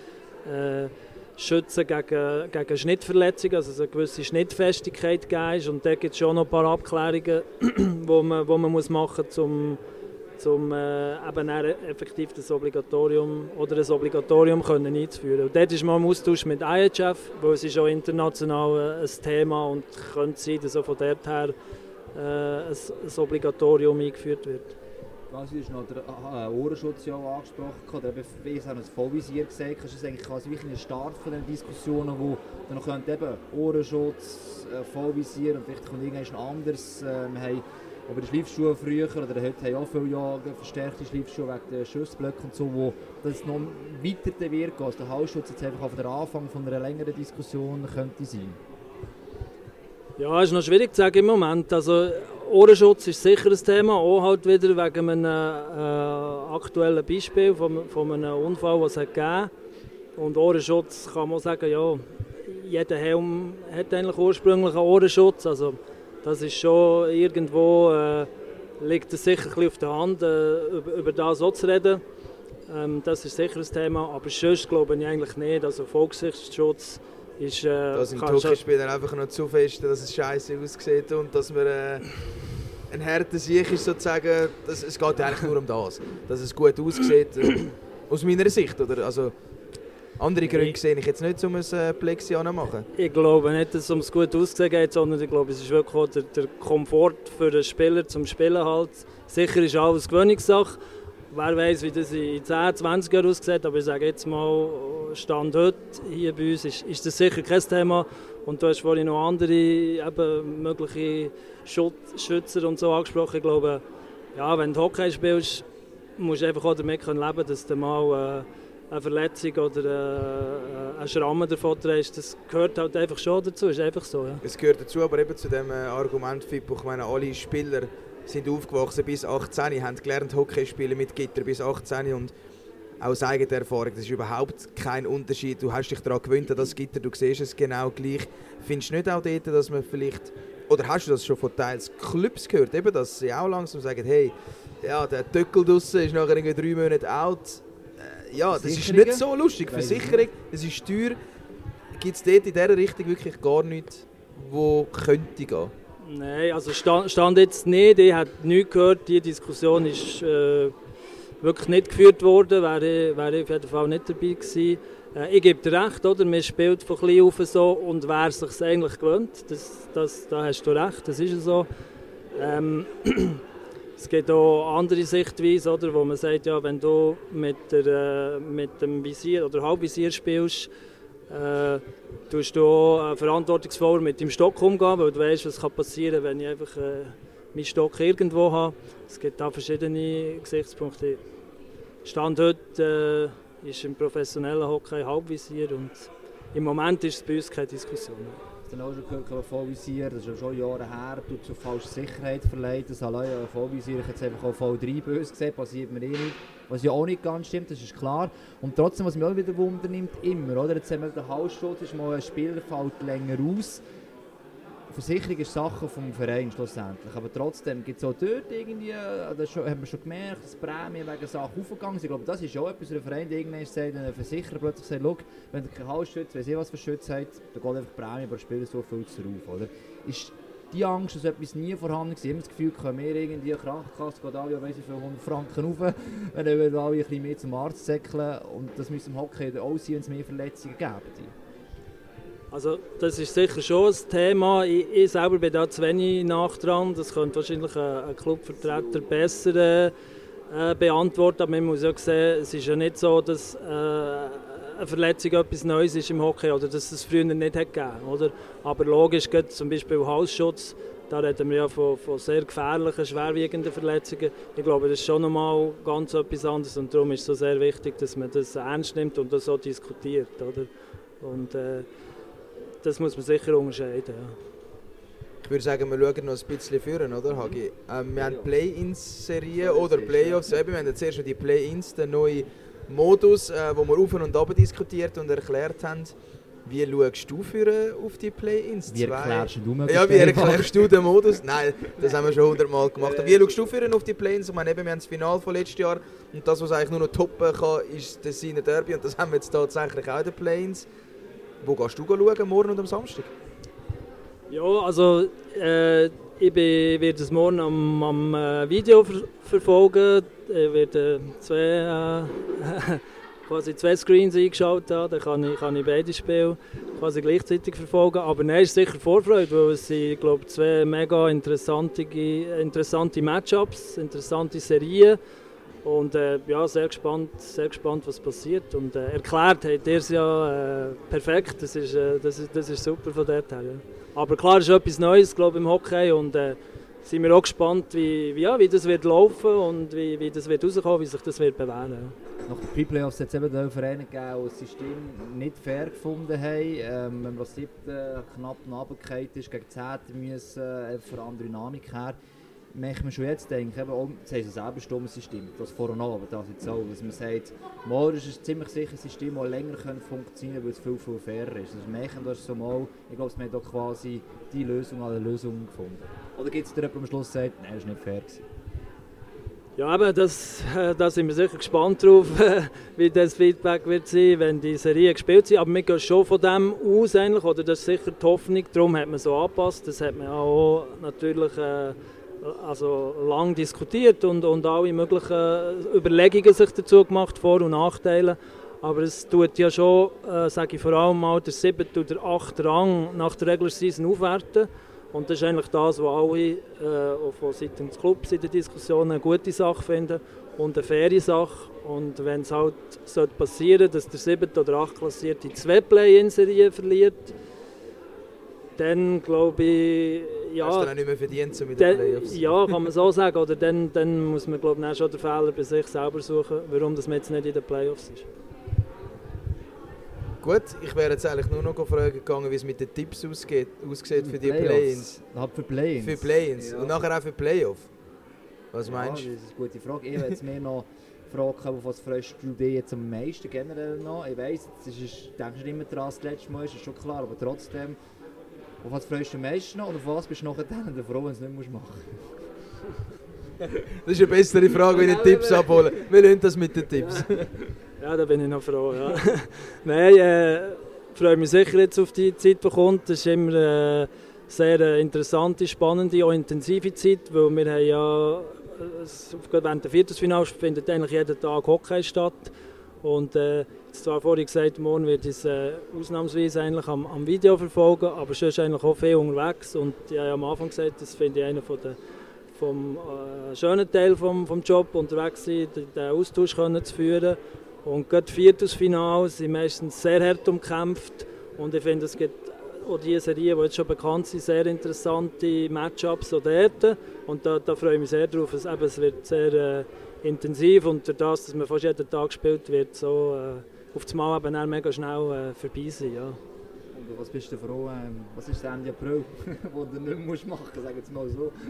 schützen gegen Schnittverletzungen, also eine gewisse Schnittfestigkeit geben ist. Und da gibt es schon noch ein paar Abklärungen, die man muss machen muss, um eben effektiv das Obligatorium oder ein Obligatorium einzuführen. Und dort ist man im Austausch mit IHF, weil es ist auch international ein Thema und könnte sein, dass auch von dort her ein Obligatorium eingeführt wird. Du hast noch den Ohrenschutz ja angesprochen, oder wie haben das Vollvisier gesagt, das ist eigentlich quasi wie ein Start von den Diskussionen, wo dann noch eben Ohrenschutz, Vollvisier und vielleicht kommt irgendwas anderes. Wir haben aber die Schleifschuhe früher, oder heute haben auch viele Jahre verstärkte Schleifschuhe wegen der Schussblöcke und so, wo das noch weiter wird, als der Halsschutz jetzt einfach auf den Anfang von einer längeren Diskussion könnte sein. Ja, ist noch schwierig zu sagen im Moment. Also Ohrenschutz ist sicher ein Thema, auch halt wieder wegen einem aktuellen Beispiel von einem Unfall, was es gegeben hat. Und Ohrenschutz kann man sagen, ja, jeder Helm hat eigentlich ursprünglich einen Ohrenschutz. Also das ist schon irgendwo, liegt es sicher ein bisschen auf der Hand, über das so zu reden. Das ist sicher ein Thema, aber sonst glaube ich eigentlich nicht. Also Volksrechtsschutz ist... Da sind die Hockeyspieler einfach noch zu fest, dass es scheiße aussieht und dass man ein harter Sieg ist sozusagen, es geht eigentlich nur um das, dass es gut aussieht, aus meiner Sicht, oder? Also, andere Gründe sehe ich jetzt nicht, um ein Plexi anzumachen. Ich glaube nicht, dass es ums gut aussehen geht, sondern ich glaube, es ist wirklich auch der Komfort für den Spieler zum Spielen halt. Sicher ist alles Gewöhnungssache. Wer weiß, wie das in 10, 20 Jahren aussieht, aber ich sage jetzt mal, Stand heute hier bei uns ist das sicher kein Thema. Und du hast vorhin noch andere eben, mögliche Schützer und so angesprochen. Ich glaube, ja, wenn du Hockey spielst, musst du einfach auch damit leben können, dass du mal eine Verletzung oder einen Schramm davon trägst. Das gehört halt einfach schon dazu, ist einfach so. Ja. Es gehört dazu, aber eben zu dem Argument, Fippo, ich meine, alle Spieler sind aufgewachsen bis 18, haben gelernt Hockey spielen mit Gitter bis 18 und aus eigener Erfahrung, das ist überhaupt kein Unterschied. Du hast dich daran gewöhnt an das Gitter, du siehst es genau gleich. Findest du nicht auch dort, dass man vielleicht, oder hast du das schon von teils Clubs gehört, eben, dass sie auch langsam sagen, hey, ja, der Töckel draussen ist nachher irgendwie 3 Monate out. Ja, das ist nicht so lustig. Versicherung, es ist teuer. Gibt es dort in dieser Richtung wirklich gar nichts, wo könnte gehen? Nein, also stand jetzt nicht. Ich habe nichts gehört. Die Diskussion ist wirklich nicht geführt worden. Wäre ich auf jeden Fall nicht dabei gewesen. Ich gebe dir recht, oder? Man spielt von klein auf so und wer sich eigentlich gewöhnt, da hast du recht, das ist so. Es gibt auch andere Sichtweisen, oder, wo man sagt, ja, wenn du mit dem Visier oder Halbvisier spielst, tust du auch verantwortungsvoller mit dem Stock umgehen, weil du weißt, was passieren kann, wenn ich einfach meinen Stock irgendwo habe. Es gibt da verschiedene Gesichtspunkte. Stand heute ist im professionellen Hockey Halbvisier und im Moment ist es bei uns keine Diskussion. Dann auch schon gehört, Vollvisier, das ist schon Jahre her, tut so falsche Sicherheit verleiht. Das allein Vollvisier, ich jetzt einfach auch voll 3 böse gesehen, passiert mir eh nicht. Was ja auch nicht ganz stimmt, das ist klar. Und trotzdem, was mich auch wieder Wunder nimmt, immer, oder? Jetzt haben wir den Halsschutz, ist mal ein Spieler fällt länger aus. Versicherung ist Sache vom Verein schlussendlich, aber trotzdem gibt es auch dort irgendwie, das haben wir schon gemerkt, dass Prämien wegen Sachen aufgegangen sind. Ich glaube, das ist auch etwas, der Verein irgendwann sagt, ein Versicherer plötzlich sagt, schau, wenn ihr keinen Halsschutz, weiss ich was für Schutz habt, dann geht einfach Prämie, aber der Spieler so viel zu rauf, oder? Ist die Angst, dass etwas nie vorhanden war, ich habe das Gefühl, können wir irgendwie eine Krankenkasse, geht alle, weiss ich, für 100 Franken rauf, wenn wir alle ein bisschen mehr zum Arzt säckeln und das müssen im Hockey auch sein, wenn es mehr Verletzungen geben. Also das ist sicher schon ein Thema. Ich selber bin da zu wenig nach dran. Das könnte wahrscheinlich ein Clubvertreter besser beantworten. Aber man muss ja sehen, es ist ja nicht so, dass eine Verletzung etwas Neues ist im Hockey oder dass es früher nicht gegeben hat, oder? Aber logisch, zum Beispiel Halsschutz, da reden wir ja von sehr gefährlichen, schwerwiegenden Verletzungen. Ich glaube, das ist schon nochmal ganz etwas anderes und darum ist es so sehr wichtig, dass man das ernst nimmt und das so diskutiert, oder? Und das muss man sicher unterscheiden. Ja. Ich würde sagen, wir schauen noch ein bisschen führen, oder Hagi? Wir haben Play-ins-Serien oder Playoffs. Wir haben jetzt erst die Play-ins, den neuen Modus, wo wir auf und ab diskutiert und erklärt haben. Wie schaust du auf die Play-ins? Wie erklärst du mir? Ja, wie erklärst du den Modus? Nein, das haben wir schon 100 Mal gemacht. Wie schaust du auf die Play-ins? Ich meine, wir haben das Finale von letztes Jahr und das, was eigentlich nur noch toppen kann, ist das Tessiner Derby und das haben wir jetzt tatsächlich auch in den Play-ins. Wo gehst du schauen, morgen und am Samstag? Ja, also ich werde es morgen am Video verfolgen. Ich werde quasi 2 Screens eingeschaltet haben, dann kann ich beide Spiele quasi gleichzeitig verfolgen. Aber nein, ist sicher Vorfreude, weil es sind, glaube ich, 2 mega interessante Matchups, interessante Serien. Und ja, sehr gespannt, was passiert. Und erklärt habt ihr es ja perfekt, das ist super von dort her. Ja. Aber klar, es ist etwas Neues, glaube ich, im Hockey und sind wir auch gespannt, wie das wird laufen und wie das wird rauskommen, wie sich das wird bewähren. Ja. Nach den Pre-Playoffs hat es eben auch Vereine gegeben, die das System nicht fair gefunden haben. Wenn man als 7. knapp runtergefallen ist, gegen 10. müssen für eine andere Dynamik her. Möchte man schon jetzt denken, das heißt ein selber stummes System, das vor und nach, aber das jetzt auch, dass man sagt, morgen ist ein ziemlich sicheres System, das länger funktionieren kann, weil es viel, viel fairer ist. Also Märchen, das ist so mal, ich glaube, wir haben da quasi die Lösung an der Lösung gefunden. Oder gibt es da jemand, der am Schluss sagt, nein, das war nicht fair gewesen? Ja, aber da sind wir sicher gespannt drauf, wie das Feedback wird sein, wenn die Serien gespielt sind. Aber wir gehen schon von dem aus, eigentlich, oder das ist sicher die Hoffnung, darum hat man so angepasst. Das hat man auch natürlich also lang diskutiert und alle möglichen Überlegungen sich dazu gemacht, Vor- und Nachteile. Aber es tut ja schon, sage ich vor allem mal, der 7. oder der 8. Rang nach der Regular Season aufwerten. Und das ist eigentlich das, was alle, auch von Seiten des Clubs in der Diskussion, eine gute Sache finden und eine faire Sache. Und wenn es halt passieren sollte, dass der 7. oder 8. Klassierte 2 Play-in-Serien verliert, dann glaube ich, ja... Hast du dann auch nicht mehr verdient, so mit den Playoffs? Ja, kann man so sagen. Oder dann muss man, glaube ich, schon den Fehler bei sich selber suchen, warum das man jetzt nicht in den Playoffs ist. Gut, ich wäre jetzt eigentlich nur noch fragen gegangen, wie es mit den Tipps aussieht für die Play-ins. Für Play-ins? Für Play-ins. Ja. Und nachher auch für Playoff. Was meinst du? Das ist eine gute Frage. Ich würde jetzt mehr noch fragen, auf was freust du dich jetzt am meisten generell noch? Ich weiss, denkst du immer daran, das letzte Mal ist das schon klar, aber trotzdem, auf was freust du am meisten noch und auf was bist du nachher dann froh, wenn du es nicht machen musst? Das ist eine bessere Frage, wenn ich Tipps abholen. Wir lassen das mit den Tipps. Ja, da bin ich noch froh. Ja. Nein, freue mich sicher jetzt auf die Zeit, die kommt. Das ist immer eine sehr interessante, spannende, auch intensive Zeit, weil wir haben ja, während der Viertelfinale findet eigentlich jeden Tag Hockey statt. Und zwar vorhin gesagt, morgen wird es ausnahmsweise eigentlich am Video verfolgen, aber sonst eigentlich auch viel unterwegs. Und ich habe am Anfang gesagt, das finde ich einer vom schönen Teil vom Job, unterwegs sein, den Austausch zu führen. Und gerade die Viertelfinale sind meistens sehr hart umkämpft. Und ich finde, es gibt auch diese Serien, die jetzt schon bekannt sind, sehr interessante Matchups dort. Und da freue ich mich sehr drauf. Es wird sehr intensiv und durch das, dass man fast jeden Tag gespielt wird, so auf das Mal eben dann mega schnell vorbei sein. Ja. Und was bist du froh? Was ist das Ende April, wo du nicht mehr machen musst, sagen wir mal so?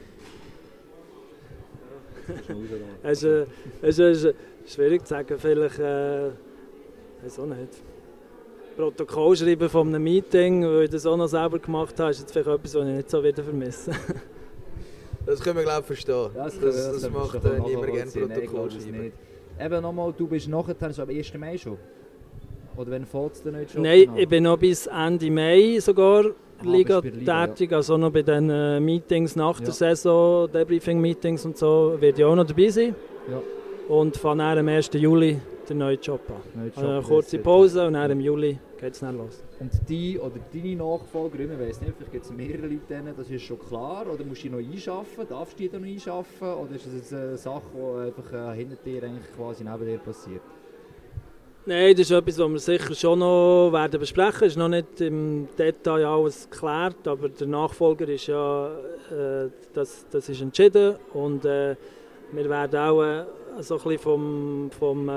Es ist schwierig zu sagen, vielleicht, weiß auch nicht. Protokoll schreiben von einem Meeting, weil ich das auch noch selber gemacht habe, ist jetzt vielleicht etwas, was ich nicht so wieder vermisse. Das können wir, glaube ich, verstehen. Das macht niemand gerne Protokoll schreiben. Eben nochmal, du bist nachher, also am 1. Mai schon? Oder wenn fällt es dir nicht schon? Nein, ich bin noch bis Ende Mai sogar Liga tätig, ja. Also noch bei den Meetings nach der Saison, Debriefing-Meetings und so, werde ich auch noch dabei sein. Ja. Und fange dann am 1. Juli den neuen Job an. Eine kurze Pause und dann im Juli geht es dann los. Und die oder deine Nachfolgerin, ich weiss nicht, vielleicht gibt es mehrere Leute, das ist schon klar, oder musst du die noch einschaffen, darfst du die da noch einschaffen, oder ist das eine Sache, die einfach hinter dir eigentlich quasi neben dir passiert? Nein, das ist etwas, was wir sicher schon noch werden besprechen. Es ist noch nicht im Detail alles geklärt, aber der Nachfolger ist ja, das ist entschieden und wir werden auch so ein bisschen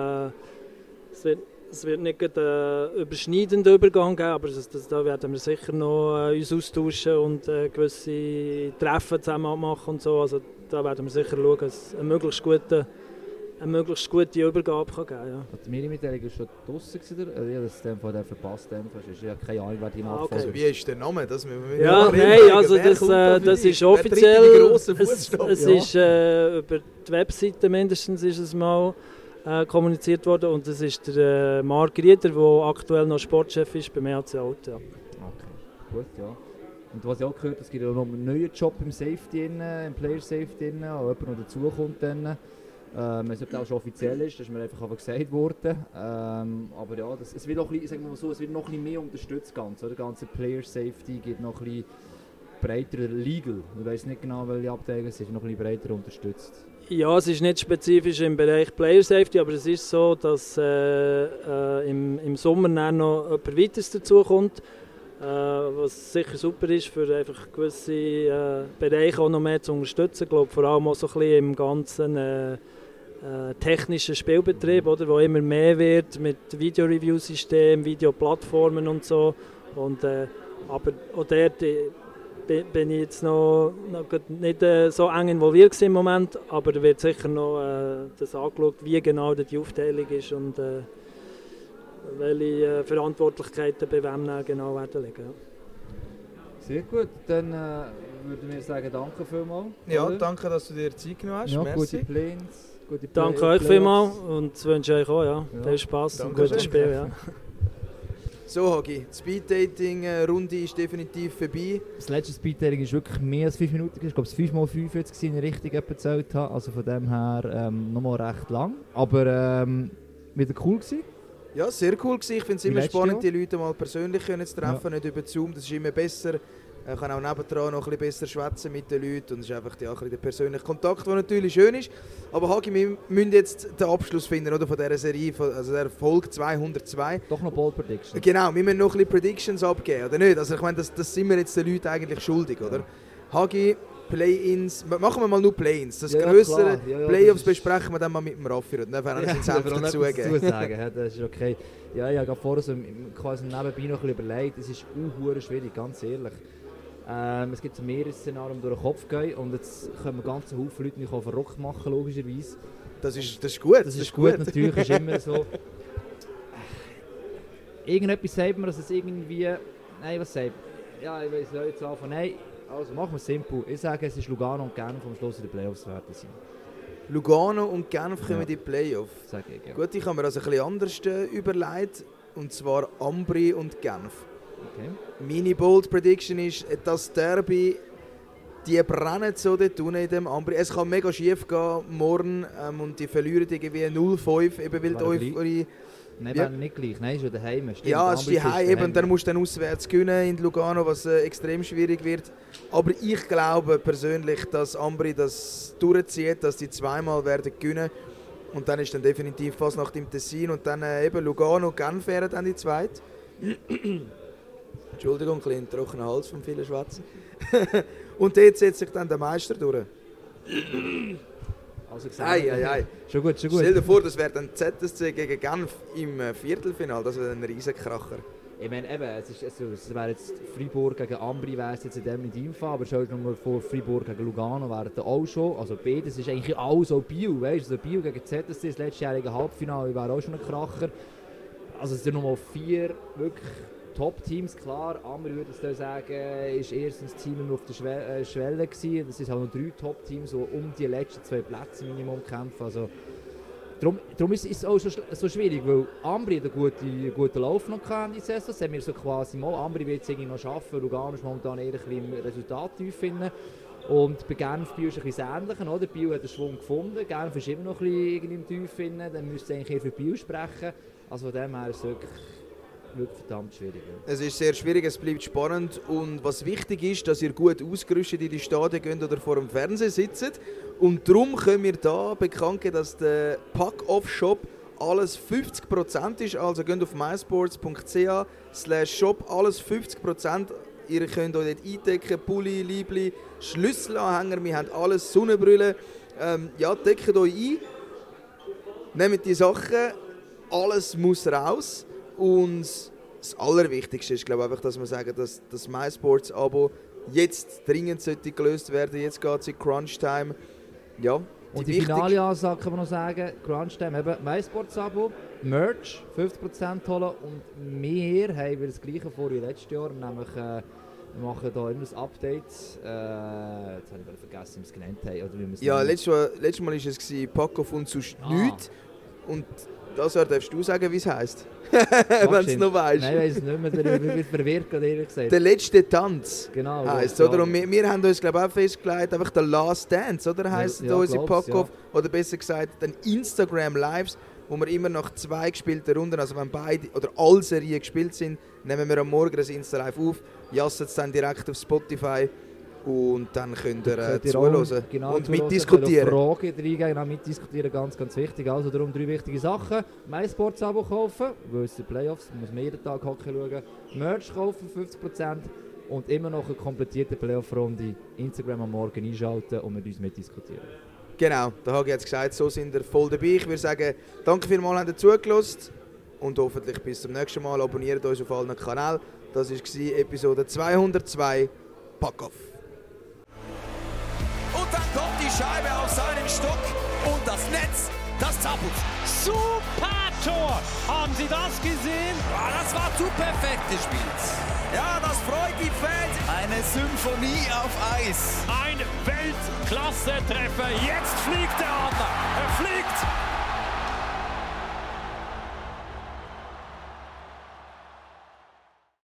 es wird nicht einen überschneidenden Übergang geben, aber da werden wir sicher noch uns austauschen und gewisse Treffen zusammen machen und so. Also da werden wir sicher schauen, dass es eine möglichst gute Übergabe kann geben kann. Ja. Die Medienmitteilung war schon draussen, ich habe das verpasst. Ich habe keine Ahnung, wer die Nachfolger ist. Also, wie ist der Name? Das das ist offiziell. Es ist über die Webseite mindestens ist es mal kommuniziert worden und das ist der Marc Rieder, der aktuell noch Sportchef ist beim EHC Alten. Ja. Okay, gut, ja. Und was ich auch gehört habe, es gibt ja noch einen neuen Job im Safety, im Player Safety, auch jemand, der dazukommt. Ich weiß nicht, ob das auch schon offiziell ist, das ist mir einfach gesagt worden. Aber ja, es wird noch ein bisschen, sagen wir mal so, es wird noch ein bisschen mehr unterstützt. Der ganze Player Safety geht noch ein bisschen breiter legal. Ich weiß nicht genau, welche Abteilung es ist, noch ein bisschen breiter unterstützt. Ja, es ist nicht spezifisch im Bereich Player Safety, aber es ist so, dass im Sommer dann noch jemand weiteres dazukommt. Was sicher super ist, für einfach gewisse Bereiche auch noch mehr zu unterstützen. Ich glaube, vor allem auch so ein bisschen im ganzen technischen Spielbetrieb, oder, wo immer mehr wird mit Video-Review-Systemen, Videoplattformen und so. Und, aber auch dort bin ich jetzt noch nicht so eng involviert im Moment, aber da wird sicher noch das angeschaut, wie genau die Aufteilung ist und welche Verantwortlichkeiten bei wem genau werden liegen. Ja. Sehr gut, dann würden wir sagen, danke vielmals. Ja, oder? Danke, dass du dir Zeit genommen hast. Ja, merci. Gute Plans. Danke euch vielmals und das wünsche ich euch auch. Ja. Viel Spaß und gutes Spiel. Ja. So, Hagi, die Speed-Dating-Runde ist definitiv vorbei. Das letzte Speed-Dating ist wirklich mehr als 5 Minuten. Ich glaube, es war 5x5 jetzt, wenn ich richtig erzählt habe. Also von dem her nochmal recht lang. Aber wieder cool gewesen. Ja, sehr cool gewesen. Ich finde es immer spannend, die Leute mal persönlich zu treffen, nicht über Zoom. Das ist immer besser. Man kann auch nebendran noch ein bisschen besser schwätzen mit den Leuten. Und es ist einfach der persönliche Kontakt, der natürlich schön ist. Aber Hagi, wir müssen jetzt den Abschluss finden, oder, von dieser Serie, also der Folge 202. Doch noch Bold Predictions. Genau, wir müssen noch ein bisschen Predictions abgeben, oder nicht? Also ich meine, das sind wir jetzt den Leuten eigentlich schuldig, oder? Hagi, Play-ins, machen wir mal nur Play-ins. Das grössere Playoffs besprechen wir dann mal mit dem Raffi. Und dann werden wir uns den Senf dazugeben. Ja, das ist okay. Ja, ich habe vorher so quasi nebenbei noch ein bisschen überlegt. Es ist schwierig, ganz ehrlich. Es gibt mehrere Szenarien, die durch den Kopf gehen. Und jetzt können wir ganz Haufen Leute nicht verrückt machen, logischerweise. Das ist gut. Das ist gut, natürlich ist immer so. Irgendetwas sagt mir, dass es irgendwie... Nein, was sagt ja, ich weiß jetzt anfangen. Nein, also machen wir es simpel. Ich sage, es ist Lugano und Genf am Schluss in den Playoffs werden sein. Lugano und Genf kommen in die Playoffs? Sage ich, ja. Gut, ich habe mir also ein bisschen anders überlegt. Und zwar Ambri und Genf. Okay. Meine Bold Prediction ist, das Derby, die brennen so dort unten in dem Ambri. Es kann mega schief gehen morgen und die verlieren irgendwie 0-5, eben weil die Euphorie... Nein, ja. Nicht gleich. Nein, ist ja daheim. Stimmt, ja, es ist daheim eben, dann musst du dann auswärts gewinnen in Lugano, was extrem schwierig wird. Aber ich glaube persönlich, dass Ambri das durchzieht, dass die zweimal werden gewinnen. Und dann ist dann definitiv fast nach dem Tessin und dann eben Lugano und Genf wären dann die zweite. Entschuldigung, ein bisschen trockener Hals vom vielen Schwätzen. Und dort setzt sich dann der Meister durch. Also ei. Schon gut. Stell dir vor, das wäre dann ZSC gegen Genf im Viertelfinale. Das wäre ein Riesenkracher. Ich meine, eben, es wäre jetzt Freiburg gegen Ambri, wäre es jetzt in dem nicht im Fall, aber stell dir mal vor, Freiburg gegen Lugano wären da auch schon. Also beides ist eigentlich auch so Biel, weißt du? Also Biel gegen ZSC, das letztjährige Halbfinale, wäre auch schon ein Kracher. Also es sind nochmal 4 wirklich Top-Teams, klar. Ambri würde ich sagen, ist erstens das Team immer auf der Schwelle gewesen. Das sind halt noch 3 Top-Teams, die um die letzten 2 Plätze Minimum kämpfen. Also, darum ist es auch so schwierig, weil Ambri hat einen guten Lauf noch in der Saison. Das haben wir so quasi mal. Ambri wird es irgendwie noch schaffen. Lugano ist momentan eher ein bisschen im Resultat tief finden. Und bei Genf Biel ist es ein bisschen ähnlich, oder? Biel hat den Schwung gefunden. Genf ist immer noch ein bisschen im Tief finden. Dann müsste es eigentlich eher für Biel sprechen. Also von dem her ist es wirklich verdammt schwierig. Ja. Es ist sehr schwierig, es bleibt spannend und was wichtig ist, dass ihr gut ausgerüstet in die Stadien geht oder vor dem Fernseher sitzt. Und darum können wir da bekannt geben, dass der Pack-Off-Shop alles 50% ist. Also geht auf mysports.ch/shop, alles 50%. Ihr könnt euch dort eindecken, Pulli, Liebli, Schlüsselanhänger, wir haben alles, Sonnenbrille. Deckt euch ein, nehmt die Sachen, alles muss raus. Und das Allerwichtigste ist, glaube ich, einfach, dass wir sagen, dass das MySports-Abo jetzt dringend sollte gelöst werden. Jetzt geht es in Crunch-Time. Ja, und die finale Ansage kann man noch sagen, Crunch-Time, eben MySports-Abo, Merch, 50% holen und wir haben das gleiche vor wie letztes Jahr, nämlich wir machen hier immer ein Update. Jetzt habe ich vergessen, wie wir es genannt haben. Oder wie ja, letztes Mal war es Pack-Off und sonst nichts. Und das darfst du sagen, wie es heisst. Wenn du es noch weißt. Nein, ich weiß es nicht mehr. Ich bin verwirrt, ehrlich gesagt. Der letzte Tanz genau, heisst es, oder? Und wir haben uns, glaube ich, auch festgelegt, einfach der Last Dance, oder? Heisst unsere Pack-Off. Ja. Oder besser gesagt, den Instagram-Lives, wo wir immer nach 2 gespielten Runden, also wenn beide oder alle Serien gespielt sind, nehmen wir am Morgen das Insta-Live auf, jassen es dann direkt auf Spotify. Und dann könnt ihr zuhören und mitdiskutieren. Fragen reingehen, mitdiskutieren, ganz, ganz wichtig. Also darum 3 wichtige Sachen. MySports-Abo kaufen, weil es die Playoffs, muss man jeden Tag Hockey schauen. Merch kaufen, 50%. Und immer noch eine komplettierte Playoff-Runde. Instagram am Morgen einschalten und mit uns mitdiskutieren. Genau, da habe ich jetzt gesagt, so sind wir voll dabei. Ich würde sagen, danke vielmals, habt ihr zugelassen. Und hoffentlich bis zum nächsten Mal. Abonniert uns auf allen Kanälen. Das war Episode 202 Pack-Off. Dann kommt die Scheibe auf seinen Stock und das Netz, das zappelt. Super Tor! Haben Sie das gesehen? Ja, das war zu perfekt gespielt. Ja, das freut die Fans. Eine Symphonie auf Eis. Ein Weltklasse-Treffer. Jetzt fliegt der Adler. Er fliegt